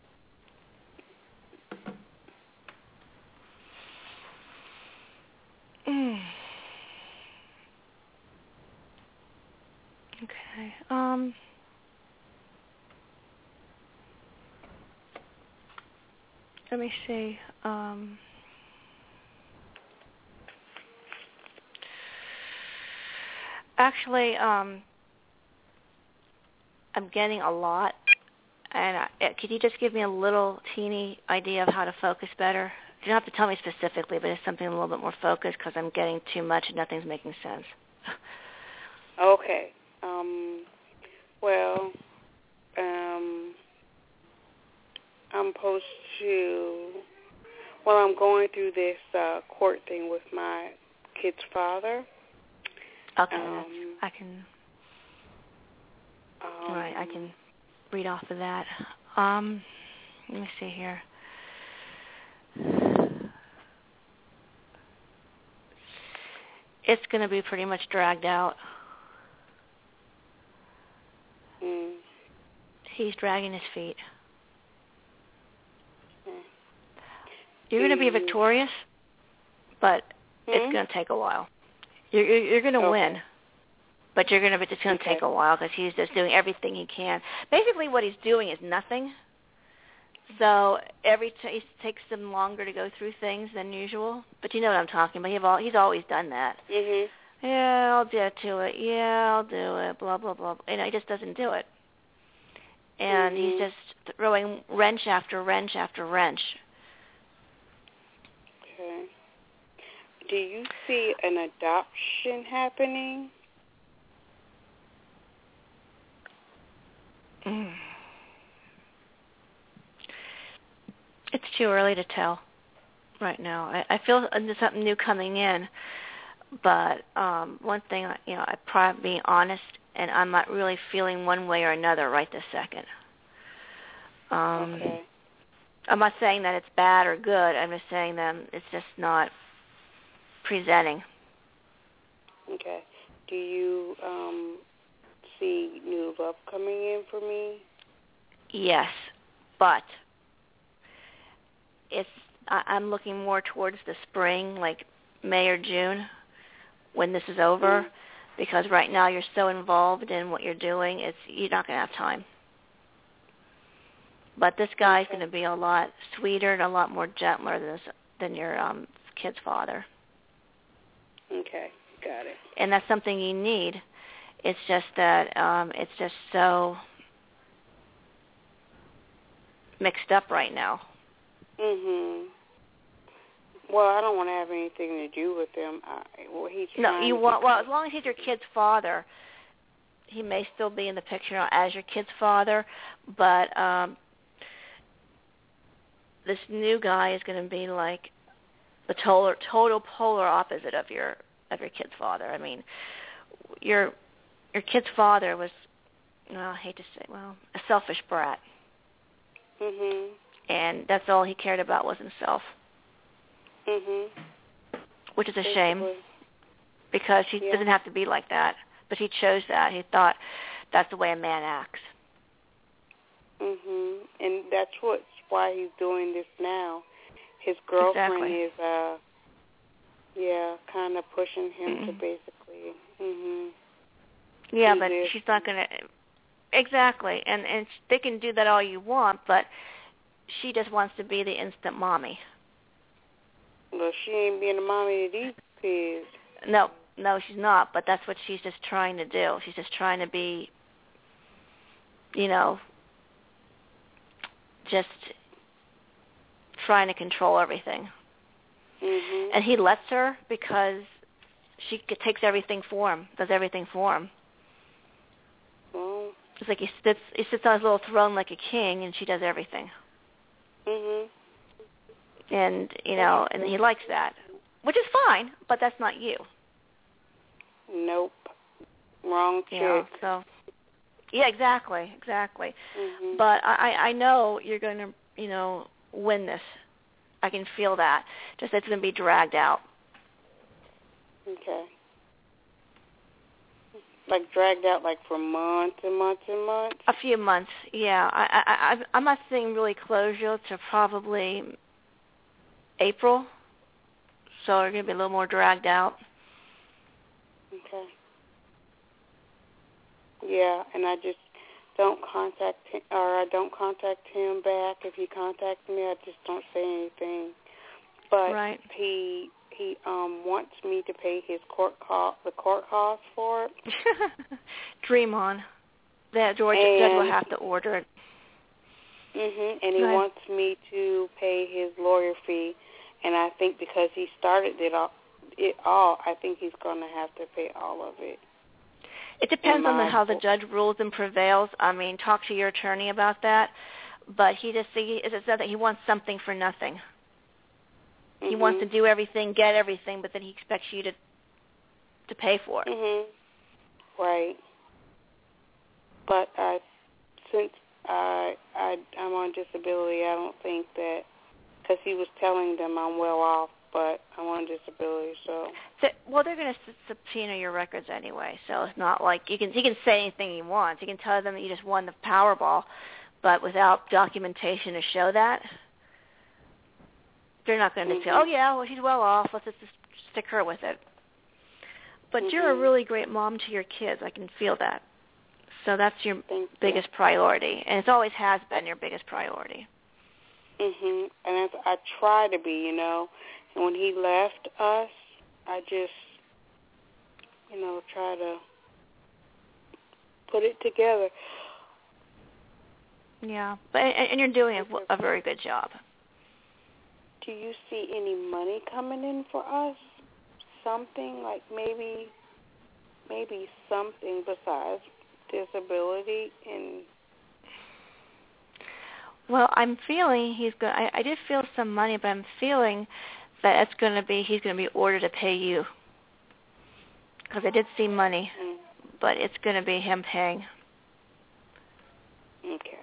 Speaker 3: Mm. Okay. Um. Let me see. Um. Actually, um, I'm getting a lot, and I, could you just give me a little teeny idea of how to focus better? You don't have to tell me specifically, but it's something a little bit more focused because I'm getting too much and nothing's making sense.
Speaker 14: Okay. Um, well, um, I'm supposed to, well, I'm going through this uh, court thing with my kid's father.
Speaker 3: Okay,
Speaker 14: um,
Speaker 3: that's, I can,
Speaker 14: um,
Speaker 3: all right, I can read off of that. Um, let me see here. It's going to be pretty much dragged out.
Speaker 14: Mm.
Speaker 3: He's dragging his feet.
Speaker 14: Mm.
Speaker 3: You're going to be
Speaker 14: Mm.
Speaker 3: victorious, but
Speaker 14: mm.
Speaker 3: it's going to take a while. You're, you're, you're going to
Speaker 14: okay.
Speaker 3: win, but you're going to. It's going to
Speaker 14: okay.
Speaker 3: take a while because he's just doing everything he can. Basically, what he's doing is nothing. So every t- it takes him longer to go through things than usual. But you know what I'm talking about. He's, all, he's always done that.
Speaker 14: Mhm.
Speaker 3: Yeah, I'll get to it. Yeah, I'll do it. Blah blah blah. You know, he just doesn't do it, and
Speaker 14: mm-hmm.
Speaker 3: he's just throwing wrench after wrench after wrench.
Speaker 14: Okay. Do you see an adoption happening?
Speaker 3: it's too early to tell right now. I, I feel there's something new coming in, but um, one thing, you know, I probably being honest, and I'm not really feeling one way or another right this second. Um,
Speaker 14: okay.
Speaker 3: I'm not saying that it's bad or good. I'm just saying that it's just not presenting.
Speaker 14: Okay. Do you um, see new love coming in for me?
Speaker 3: Yes, but it's I, I'm looking more towards the spring, like May or June, when this is over, mm-hmm. because right now you're so involved in what you're doing, it's you're not going to have time. But this guy's okay. going to be a lot sweeter and a lot more gentler than this, than your um, kid's father.
Speaker 14: Okay, got it.
Speaker 3: And that's something you need. It's just that um, it's just so mixed up right now.
Speaker 14: Mhm. Well, I don't want to have anything to do with him. I, well, he's
Speaker 3: no, you want. Well, as long as he's your
Speaker 14: kid's
Speaker 3: kid's father, he may still be in the picture as your kid's father. But um, this new guy is going to be like the total, total polar opposite of your of your kid's father. I mean, your your kid's father was, well, I hate to say, well, a selfish brat.
Speaker 14: Mhm.
Speaker 3: And that's all he cared about was himself.
Speaker 14: Mhm.
Speaker 3: Which is a
Speaker 14: Basically.
Speaker 3: shame, because he
Speaker 14: yeah.
Speaker 3: doesn't have to be like that. But he chose that. He thought that's the way a man acts.
Speaker 14: Mhm. And that's what's why he's doing this now. His girlfriend
Speaker 3: exactly.
Speaker 14: is, uh, yeah, kind of pushing him mm-hmm. to basically. Mhm.
Speaker 3: Yeah,
Speaker 14: do
Speaker 3: but
Speaker 14: this.
Speaker 3: she's not going to. Exactly, and and they can do that all you want, but she just wants to be the instant mommy.
Speaker 14: Well, she ain't being a mommy to these kids.
Speaker 3: No, no, she's not. But that's what she's just trying to do. She's just trying to be, you know, just trying to control everything.
Speaker 14: Mhm.
Speaker 3: And he lets her because she takes everything for him, does everything for him.
Speaker 14: Well,
Speaker 3: it's like he sits, he sits on his little throne like a king, and she does everything.
Speaker 14: Mhm.
Speaker 3: And you know, and he likes that, which is fine, but that's not you.
Speaker 14: Nope. Wrong chick.
Speaker 3: You know, so yeah, exactly, exactly.
Speaker 14: Mm-hmm.
Speaker 3: But I, I know you're going to, you know, win this. I can feel that. Just it's going to be dragged out.
Speaker 14: Okay. Like dragged out, like for months and months and months.
Speaker 3: A few months, yeah. I, I, I I'm not seeing really closure to probably April, so you're going to be a little more dragged out.
Speaker 14: Okay. Yeah, and I just don't contact him, or I don't contact him back. If he contacts me, I just don't say anything. But
Speaker 3: right.
Speaker 14: he he um wants me to pay his court cost, the court costs for it.
Speaker 3: Dream on. That George
Speaker 14: and,
Speaker 3: judge will have to order it.
Speaker 14: Mhm. And he wants me to pay his lawyer fee, and I think because he started it all, it all, I think he's going to have to pay all of it.
Speaker 3: It depends on the, how the judge rules and prevails. I mean, talk to your attorney about that. But he just he, it said that he wants something for nothing.
Speaker 14: Mm-hmm.
Speaker 3: He wants to do everything, get everything, but then he expects you to to pay for it.
Speaker 14: Mhm. Right. But uh, since I, I I'm on disability, I don't think that, because he was telling them I'm well off, but I'm on disability, so.
Speaker 3: so well, they're going to subpoena your records anyway, so it's not like you can. He can say anything he wants. He can tell them that you just won the Powerball, but without documentation to show that, they're not going to
Speaker 14: mm-hmm.
Speaker 3: say, "Oh yeah, well she's well off. Let's just stick her with it." But
Speaker 14: mm-hmm.
Speaker 3: you're a really great mom to your kids. I can feel that. So that's your
Speaker 14: Thank
Speaker 3: biggest
Speaker 14: you.
Speaker 3: priority, and it always has been your biggest priority.
Speaker 14: Mhm. And that's, I try to be, you know. And when he left us, I just, you know, try to put it together.
Speaker 3: Yeah, but and you're doing a, a very good job.
Speaker 14: Do you see any money coming in for us? Something like maybe, maybe something besides disability and.
Speaker 3: Well, I'm feeling he's going. I, I did feel some money, but I'm feeling that it's going to be he's going to be ordered to pay you, because I did see money,
Speaker 14: mm.
Speaker 3: but it's going to be him paying.
Speaker 14: Okay.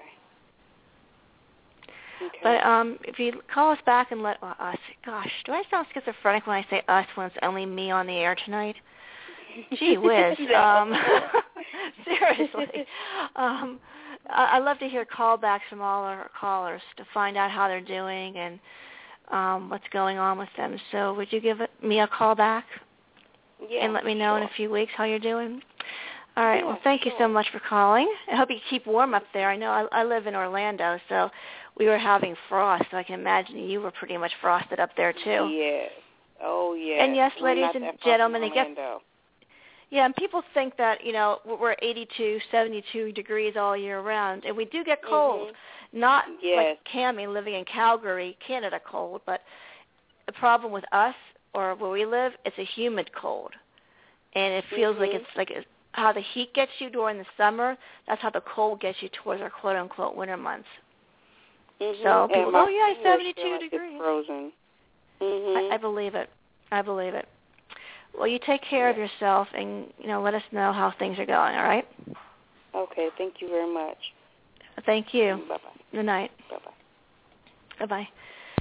Speaker 14: Okay.
Speaker 3: But um, if you call us back and let uh, us, gosh, do I sound schizophrenic when I say us when it's only me on the air tonight? Gee whiz. um, seriously. Um, I, I love to hear callbacks from all our callers to find out how they're doing and um, what's going on with them. So would you give it, me a call back
Speaker 14: yeah,
Speaker 3: and let me know
Speaker 14: sure.
Speaker 3: in a few weeks how you're doing? All right.
Speaker 14: Yeah,
Speaker 3: well, thank
Speaker 14: sure.
Speaker 3: you so much for calling. I hope you keep warm up there. I know I, I live in Orlando, so we were having frost, so I can imagine you were pretty much frosted up there, too.
Speaker 14: Yes. Oh, yes.
Speaker 3: And yes,
Speaker 14: We're
Speaker 3: ladies
Speaker 14: not
Speaker 3: and
Speaker 14: that far
Speaker 3: gentlemen,
Speaker 14: from
Speaker 3: it gets...
Speaker 14: Orlando.
Speaker 3: Yeah, and people think that, you know, we're eighty-two, seventy-two degrees all year round, and we do get cold.
Speaker 14: Mm-hmm.
Speaker 3: Not
Speaker 14: yes.
Speaker 3: like Cammie living in Calgary, Canada cold, but the problem with us or where we live, it's a humid cold. And it feels
Speaker 14: mm-hmm.
Speaker 3: like it's like it's, how the heat gets you during the summer, that's how the cold gets you towards our quote-unquote winter months.
Speaker 14: Mm-hmm.
Speaker 3: So people
Speaker 14: and
Speaker 3: go, oh, yeah, it's seventy-two
Speaker 14: like
Speaker 3: degrees.
Speaker 14: It's frozen. Mm-hmm.
Speaker 3: I, I believe it. I believe it. Well, you take care of yourself, and you know, let us know how things are going. All right?
Speaker 14: Okay. Thank you very much.
Speaker 3: Thank you.
Speaker 14: Bye bye.
Speaker 3: Good night.
Speaker 14: Bye bye.
Speaker 3: Bye bye.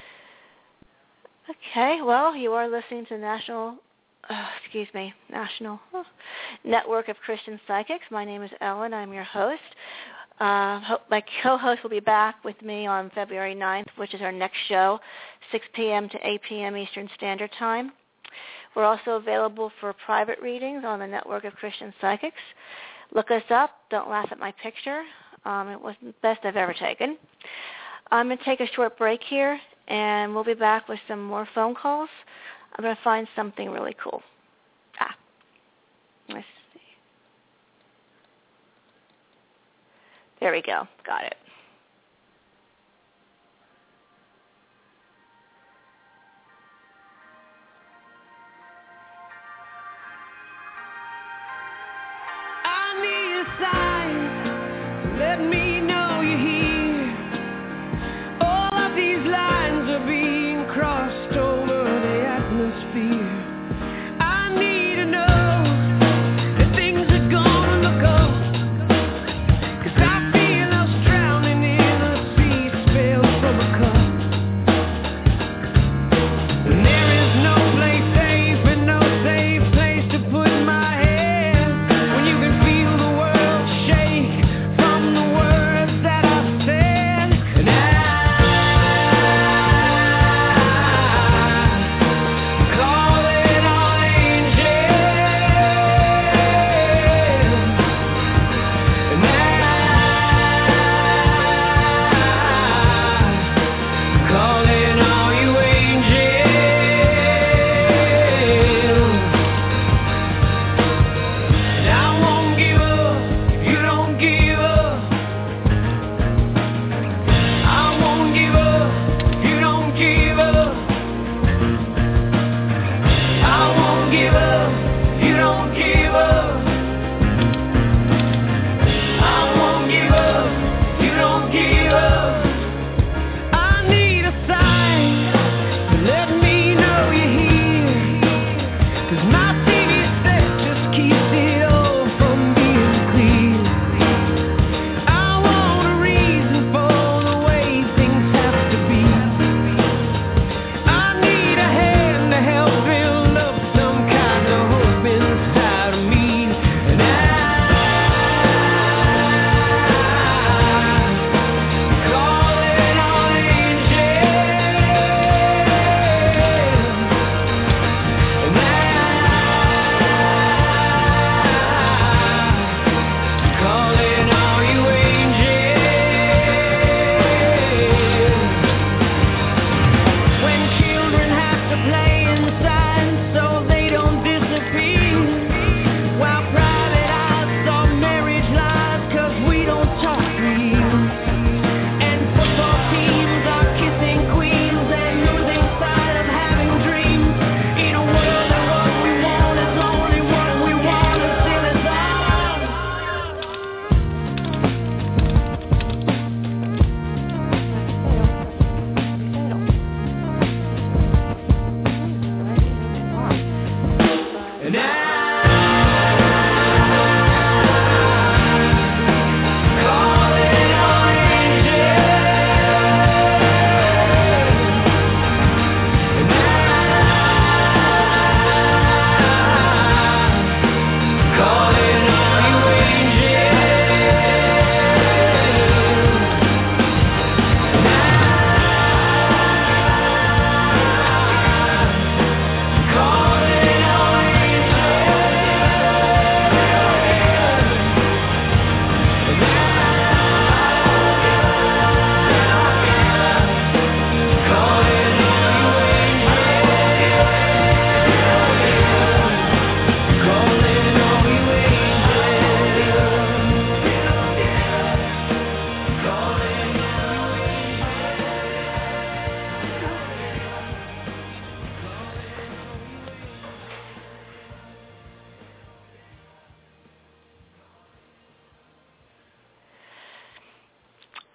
Speaker 3: Okay. Well, you are listening to National. Uh, excuse me, National oh, Network of Christian Psychics. My name is Ellen. I'm your host. Uh, ho- my co-host will be back with me on February ninth, which is our next show, six p.m. to eight p.m. Eastern Standard Time. We're also available for private readings on the Network of Christian Psychics. Look us up. Don't laugh at my picture. Um, it was the best I've ever taken. I'm going to take a short break here, and we'll be back with some more phone calls. I'm going to find something really cool. Ah, let's see. There we go. Got it.
Speaker 15: Let me know you're here. All of these lines are being crossed over the atmosphere. I need to know that things are gonna look up, 'cause I feel us drowning.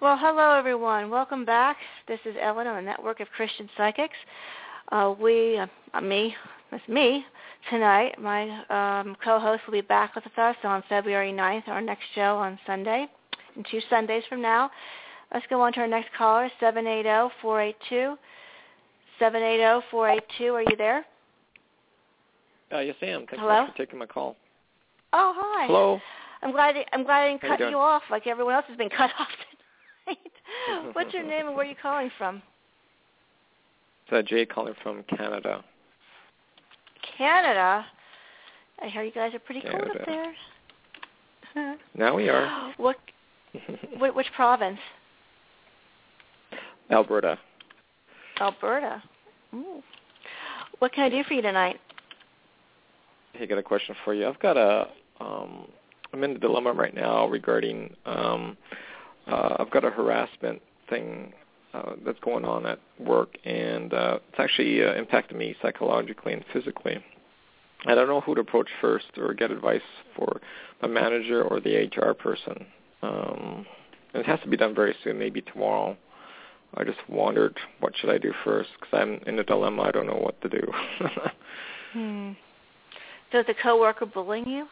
Speaker 3: Well, hello, everyone. Welcome back. This is Ellen on the Network of Christian Psychics. Uh, we, uh, me, that's me, tonight. My um, co-host will be back with us on February ninth, our next show on Sunday, and two Sundays from now. Let's go on to our next caller, seven eight zero, four eight two. seven eight zero, four eight two. Are you there?
Speaker 16: Uh, yes, I am. Thanks
Speaker 3: Hello?
Speaker 16: so much for taking my call.
Speaker 3: Oh, hi.
Speaker 16: Hello.
Speaker 3: I'm glad, I'm glad I didn't
Speaker 16: How you
Speaker 3: cut you,
Speaker 16: doing?
Speaker 3: off like everyone else has been cut off tonight. What's your name and where are you calling from?
Speaker 16: It's uh, Jay calling from Canada.
Speaker 3: Canada? I hear you guys are pretty
Speaker 16: Canada.
Speaker 3: cold up there.
Speaker 16: Now we are.
Speaker 3: What, what? Which province?
Speaker 16: Alberta.
Speaker 3: Alberta. Ooh. What can I do for you tonight?
Speaker 16: Hey, got a question for you. I've got a, um, I'm in a dilemma right now regarding, um, uh, I've got a harassment thing uh, that's going on at work, and uh, it's actually uh, impacted me psychologically and physically. I don't know who to approach first or get advice for my manager or the H R person. Um, and it has to be done very soon, maybe tomorrow. I just wondered what should I do first because I'm in a dilemma. I don't know what to do.
Speaker 3: hmm. So is the coworker bullying you?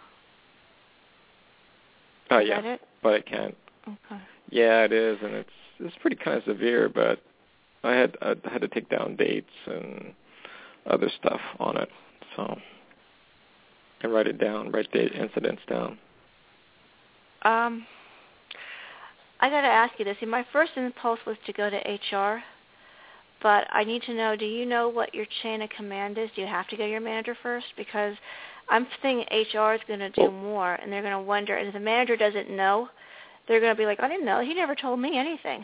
Speaker 16: Oh,
Speaker 3: Is
Speaker 16: yeah,
Speaker 3: that it?
Speaker 16: but I can't.
Speaker 3: Okay.
Speaker 16: Yeah, it is, and it's it's pretty kind of severe. But I had I had to take down dates and other stuff on it, so and write it down, write the incidents down.
Speaker 3: Um, I got to ask you this. See, my first impulse was to go to H R, but I need to know, do you know what your chain of command is? Do you have to go to your manager first? Because I'm thinking H R is going to do more, and they're going to wonder, and if the manager doesn't know, they're going to be like, I didn't know. He never told me anything.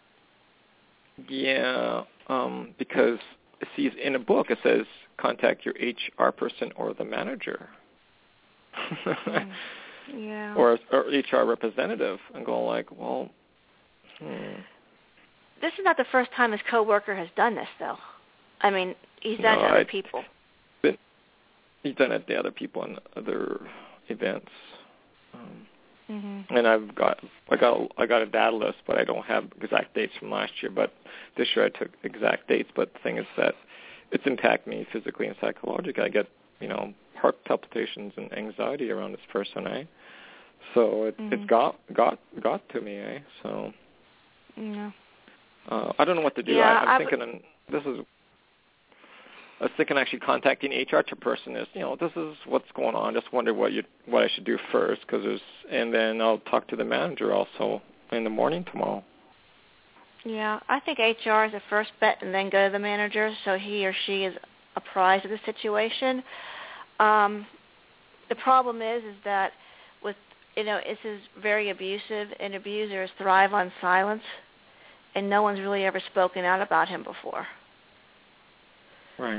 Speaker 16: Yeah, um, because, see, in a book it says contact your H R person or the manager.
Speaker 3: mm. Yeah.
Speaker 16: Or, or H R representative. I'm going like, well, hmm.
Speaker 3: This is not the first time his coworker has done this, though. I mean, he's done
Speaker 16: no,
Speaker 3: it to other
Speaker 16: I,
Speaker 3: people.
Speaker 16: Been, he's done it to other people in other events. Um,
Speaker 3: mm-hmm.
Speaker 16: And I've got, I got, I got a data list, but I don't have exact dates from last year. But this year I took exact dates. But the thing is that it's impacted me physically and psychologically. I get, you know, heart palpitations and anxiety around this person, eh? So it, mm-hmm. it's got got got to me, eh? So
Speaker 3: yeah.
Speaker 16: uh, I don't know what to do.
Speaker 3: Yeah,
Speaker 16: I, I'm
Speaker 3: I
Speaker 16: thinking, w- this is, I was thinking actually contacting H R to person is, you know, this is what's going on. Just wonder what you what I should do first, because there's, and then I'll talk to the manager also in the morning tomorrow.
Speaker 3: Yeah, I think H R is the first bet, and then go to the manager, so he or she is apprised of the situation. Um, the problem is, is that with, you know, this is very abusive, and abusers thrive on silence, and no one's really ever spoken out about him before.
Speaker 16: Right.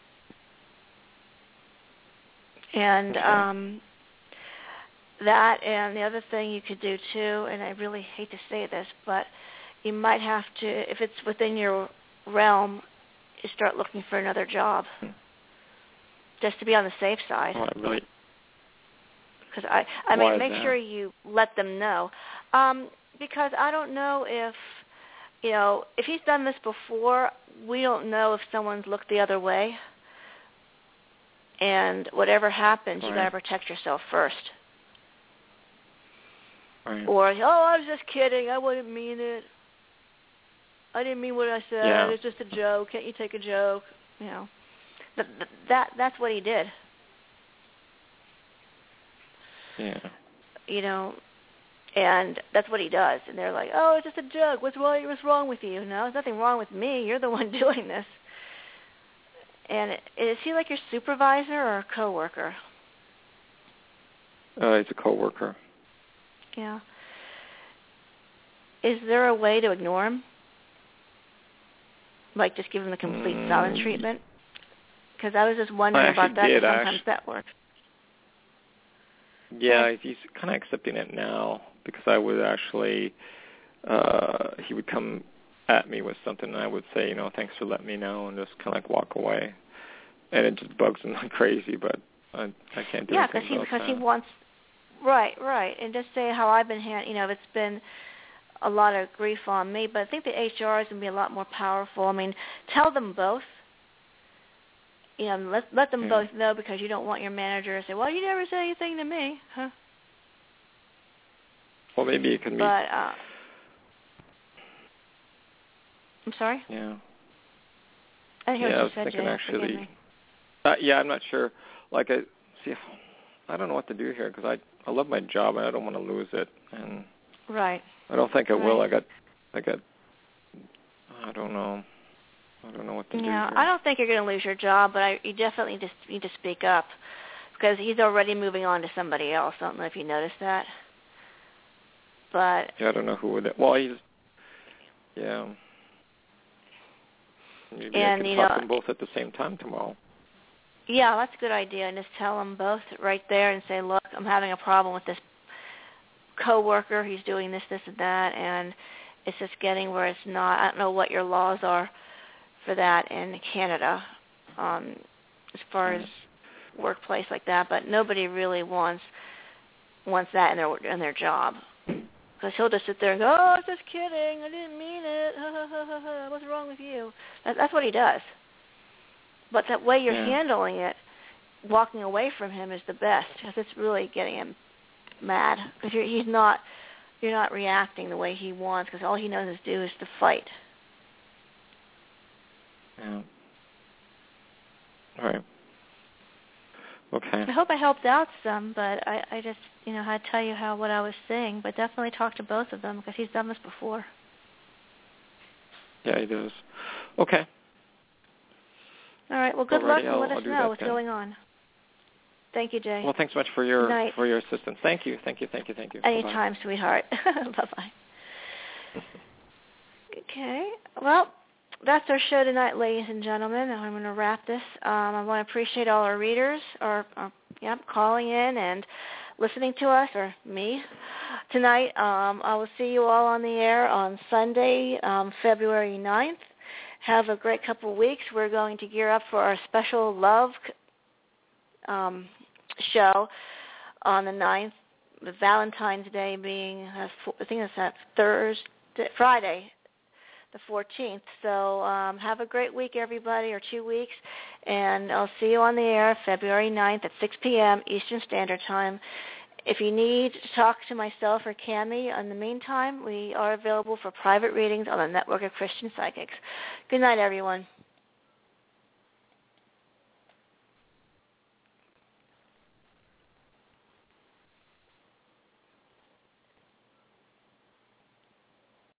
Speaker 3: And
Speaker 16: okay.
Speaker 3: um, that, and the other thing you could do too, and I really hate to say this, but you might have to, if it's within your realm, you start looking for another job. Hmm. Just to be on the safe side.
Speaker 16: Oh, really?
Speaker 3: Because I, I
Speaker 16: Why
Speaker 3: mean, make
Speaker 16: that?
Speaker 3: sure you let them know. Um, because I don't know if, you know, if he's done this before, we don't know if someone's looked the other way. And whatever happens,
Speaker 16: right.
Speaker 3: you got to protect yourself first.
Speaker 16: Right.
Speaker 3: Or, oh, I was just kidding. I wouldn't mean it. I didn't mean what I said.
Speaker 16: Yeah.
Speaker 3: It's just a joke. Can't you take a joke? You know. But that that's what he did.
Speaker 16: Yeah.
Speaker 3: You know, and that's what he does. And they're like, oh, it's just a joke. What's wrong? What's wrong with you? No, there's nothing wrong with me. You're the one doing this. And is he like your supervisor or a coworker?
Speaker 16: Uh, he's a coworker.
Speaker 3: Yeah. Is there a way to ignore him? Like just give him the complete
Speaker 16: mm.
Speaker 3: silent treatment? Because I was just wondering
Speaker 16: I
Speaker 3: about that,
Speaker 16: did,
Speaker 3: because sometimes
Speaker 16: actually.
Speaker 3: that works.
Speaker 16: Yeah, he's kind of accepting it now, because I would actually, uh, he would come at me with something, and I would say, you know, thanks for letting me know, and just kind of like walk away. And it just bugs him like crazy, but I, I can't do
Speaker 3: yeah,
Speaker 16: anything
Speaker 3: he,
Speaker 16: about
Speaker 3: because
Speaker 16: that.
Speaker 3: he wants, right, right, and just say how I've been, hand, you know, if it's been a lot of grief on me, but I think the H R is going to be a lot more powerful. I mean, tell them both. You know, let let them
Speaker 16: yeah.
Speaker 3: both know, because you don't want your manager to say, well, you never said anything to me. Huh?
Speaker 16: Well, maybe it can be.
Speaker 3: But, uh, I'm sorry?
Speaker 16: Yeah.
Speaker 3: I didn't hear
Speaker 16: yeah,
Speaker 3: what
Speaker 16: I
Speaker 3: you
Speaker 16: was
Speaker 3: said,
Speaker 16: thinking
Speaker 3: Jay.
Speaker 16: actually. Uh, yeah, I'm not sure. Like, I see, I don't know what to do here, because I I love my job and I don't want to lose it, and
Speaker 3: right.
Speaker 16: I don't think I
Speaker 3: right.
Speaker 16: will. I got, I got, I don't know. I don't know what to
Speaker 3: yeah,
Speaker 16: do here.
Speaker 3: I don't think you're going to lose your job, but I, you definitely just need to speak up, because he's already moving on to somebody else. I don't know if you noticed that. But
Speaker 16: yeah, I don't know who would. Well, he's, yeah. Maybe
Speaker 3: and,
Speaker 16: I can
Speaker 3: you
Speaker 16: talk
Speaker 3: know,
Speaker 16: to them both at the same time tomorrow.
Speaker 3: Yeah, that's a good idea. And just tell them both right there and say, look, I'm having a problem with this coworker. He's doing this, this, and that, and it's just getting where it's not. I don't know what your laws are for that in Canada, um, as far as workplace like that. But nobody really wants wants that in their in their job, because he'll just sit there and go, "Oh, I was just kidding. I didn't mean it. What's wrong with you?" That, that's what he does. But that way you're
Speaker 16: yeah.
Speaker 3: handling it, walking away from him is the best, because it's really getting him mad. Because he's not, you're not reacting the way he wants, because all he knows to do is to fight.
Speaker 16: Yeah. All right. Okay.
Speaker 3: I hope I helped out some, but I, I just, you know, had to tell you how what I was seeing. But definitely talk to both of them, because he's done this before.
Speaker 16: Yeah, he does. Okay.
Speaker 3: All right. Well, good
Speaker 16: Alrighty,
Speaker 3: luck, and
Speaker 16: I'll,
Speaker 3: let
Speaker 16: I'll
Speaker 3: us
Speaker 16: do
Speaker 3: know
Speaker 16: that
Speaker 3: what's
Speaker 16: then.
Speaker 3: going on. Thank you, Jay.
Speaker 16: Well, thanks so much for your
Speaker 3: Night.
Speaker 16: for your assistance. Thank you, thank you, thank you, thank you.
Speaker 3: Anytime,
Speaker 16: Bye-bye.
Speaker 3: sweetheart. Bye-bye. Okay. Well, that's our show tonight, ladies and gentlemen. I'm going to wrap this. Um, I want to appreciate all our readers, or, or yep, calling in and listening to us, or me, tonight. Um, I will see you all on the air on Sunday, um, February ninth. Have a great couple of weeks. We're going to gear up for our special love um, show on the ninth, with Valentine's Day being, uh, I think it's that Thursday, Friday, the fourteenth. So um, have a great week, everybody, or two weeks, and I'll see you on the air February ninth at six p.m. Eastern Standard Time. If you need to talk to myself or Cammie, in the meantime, we are available for private readings on the Network of Christian Psychics. Good night, everyone.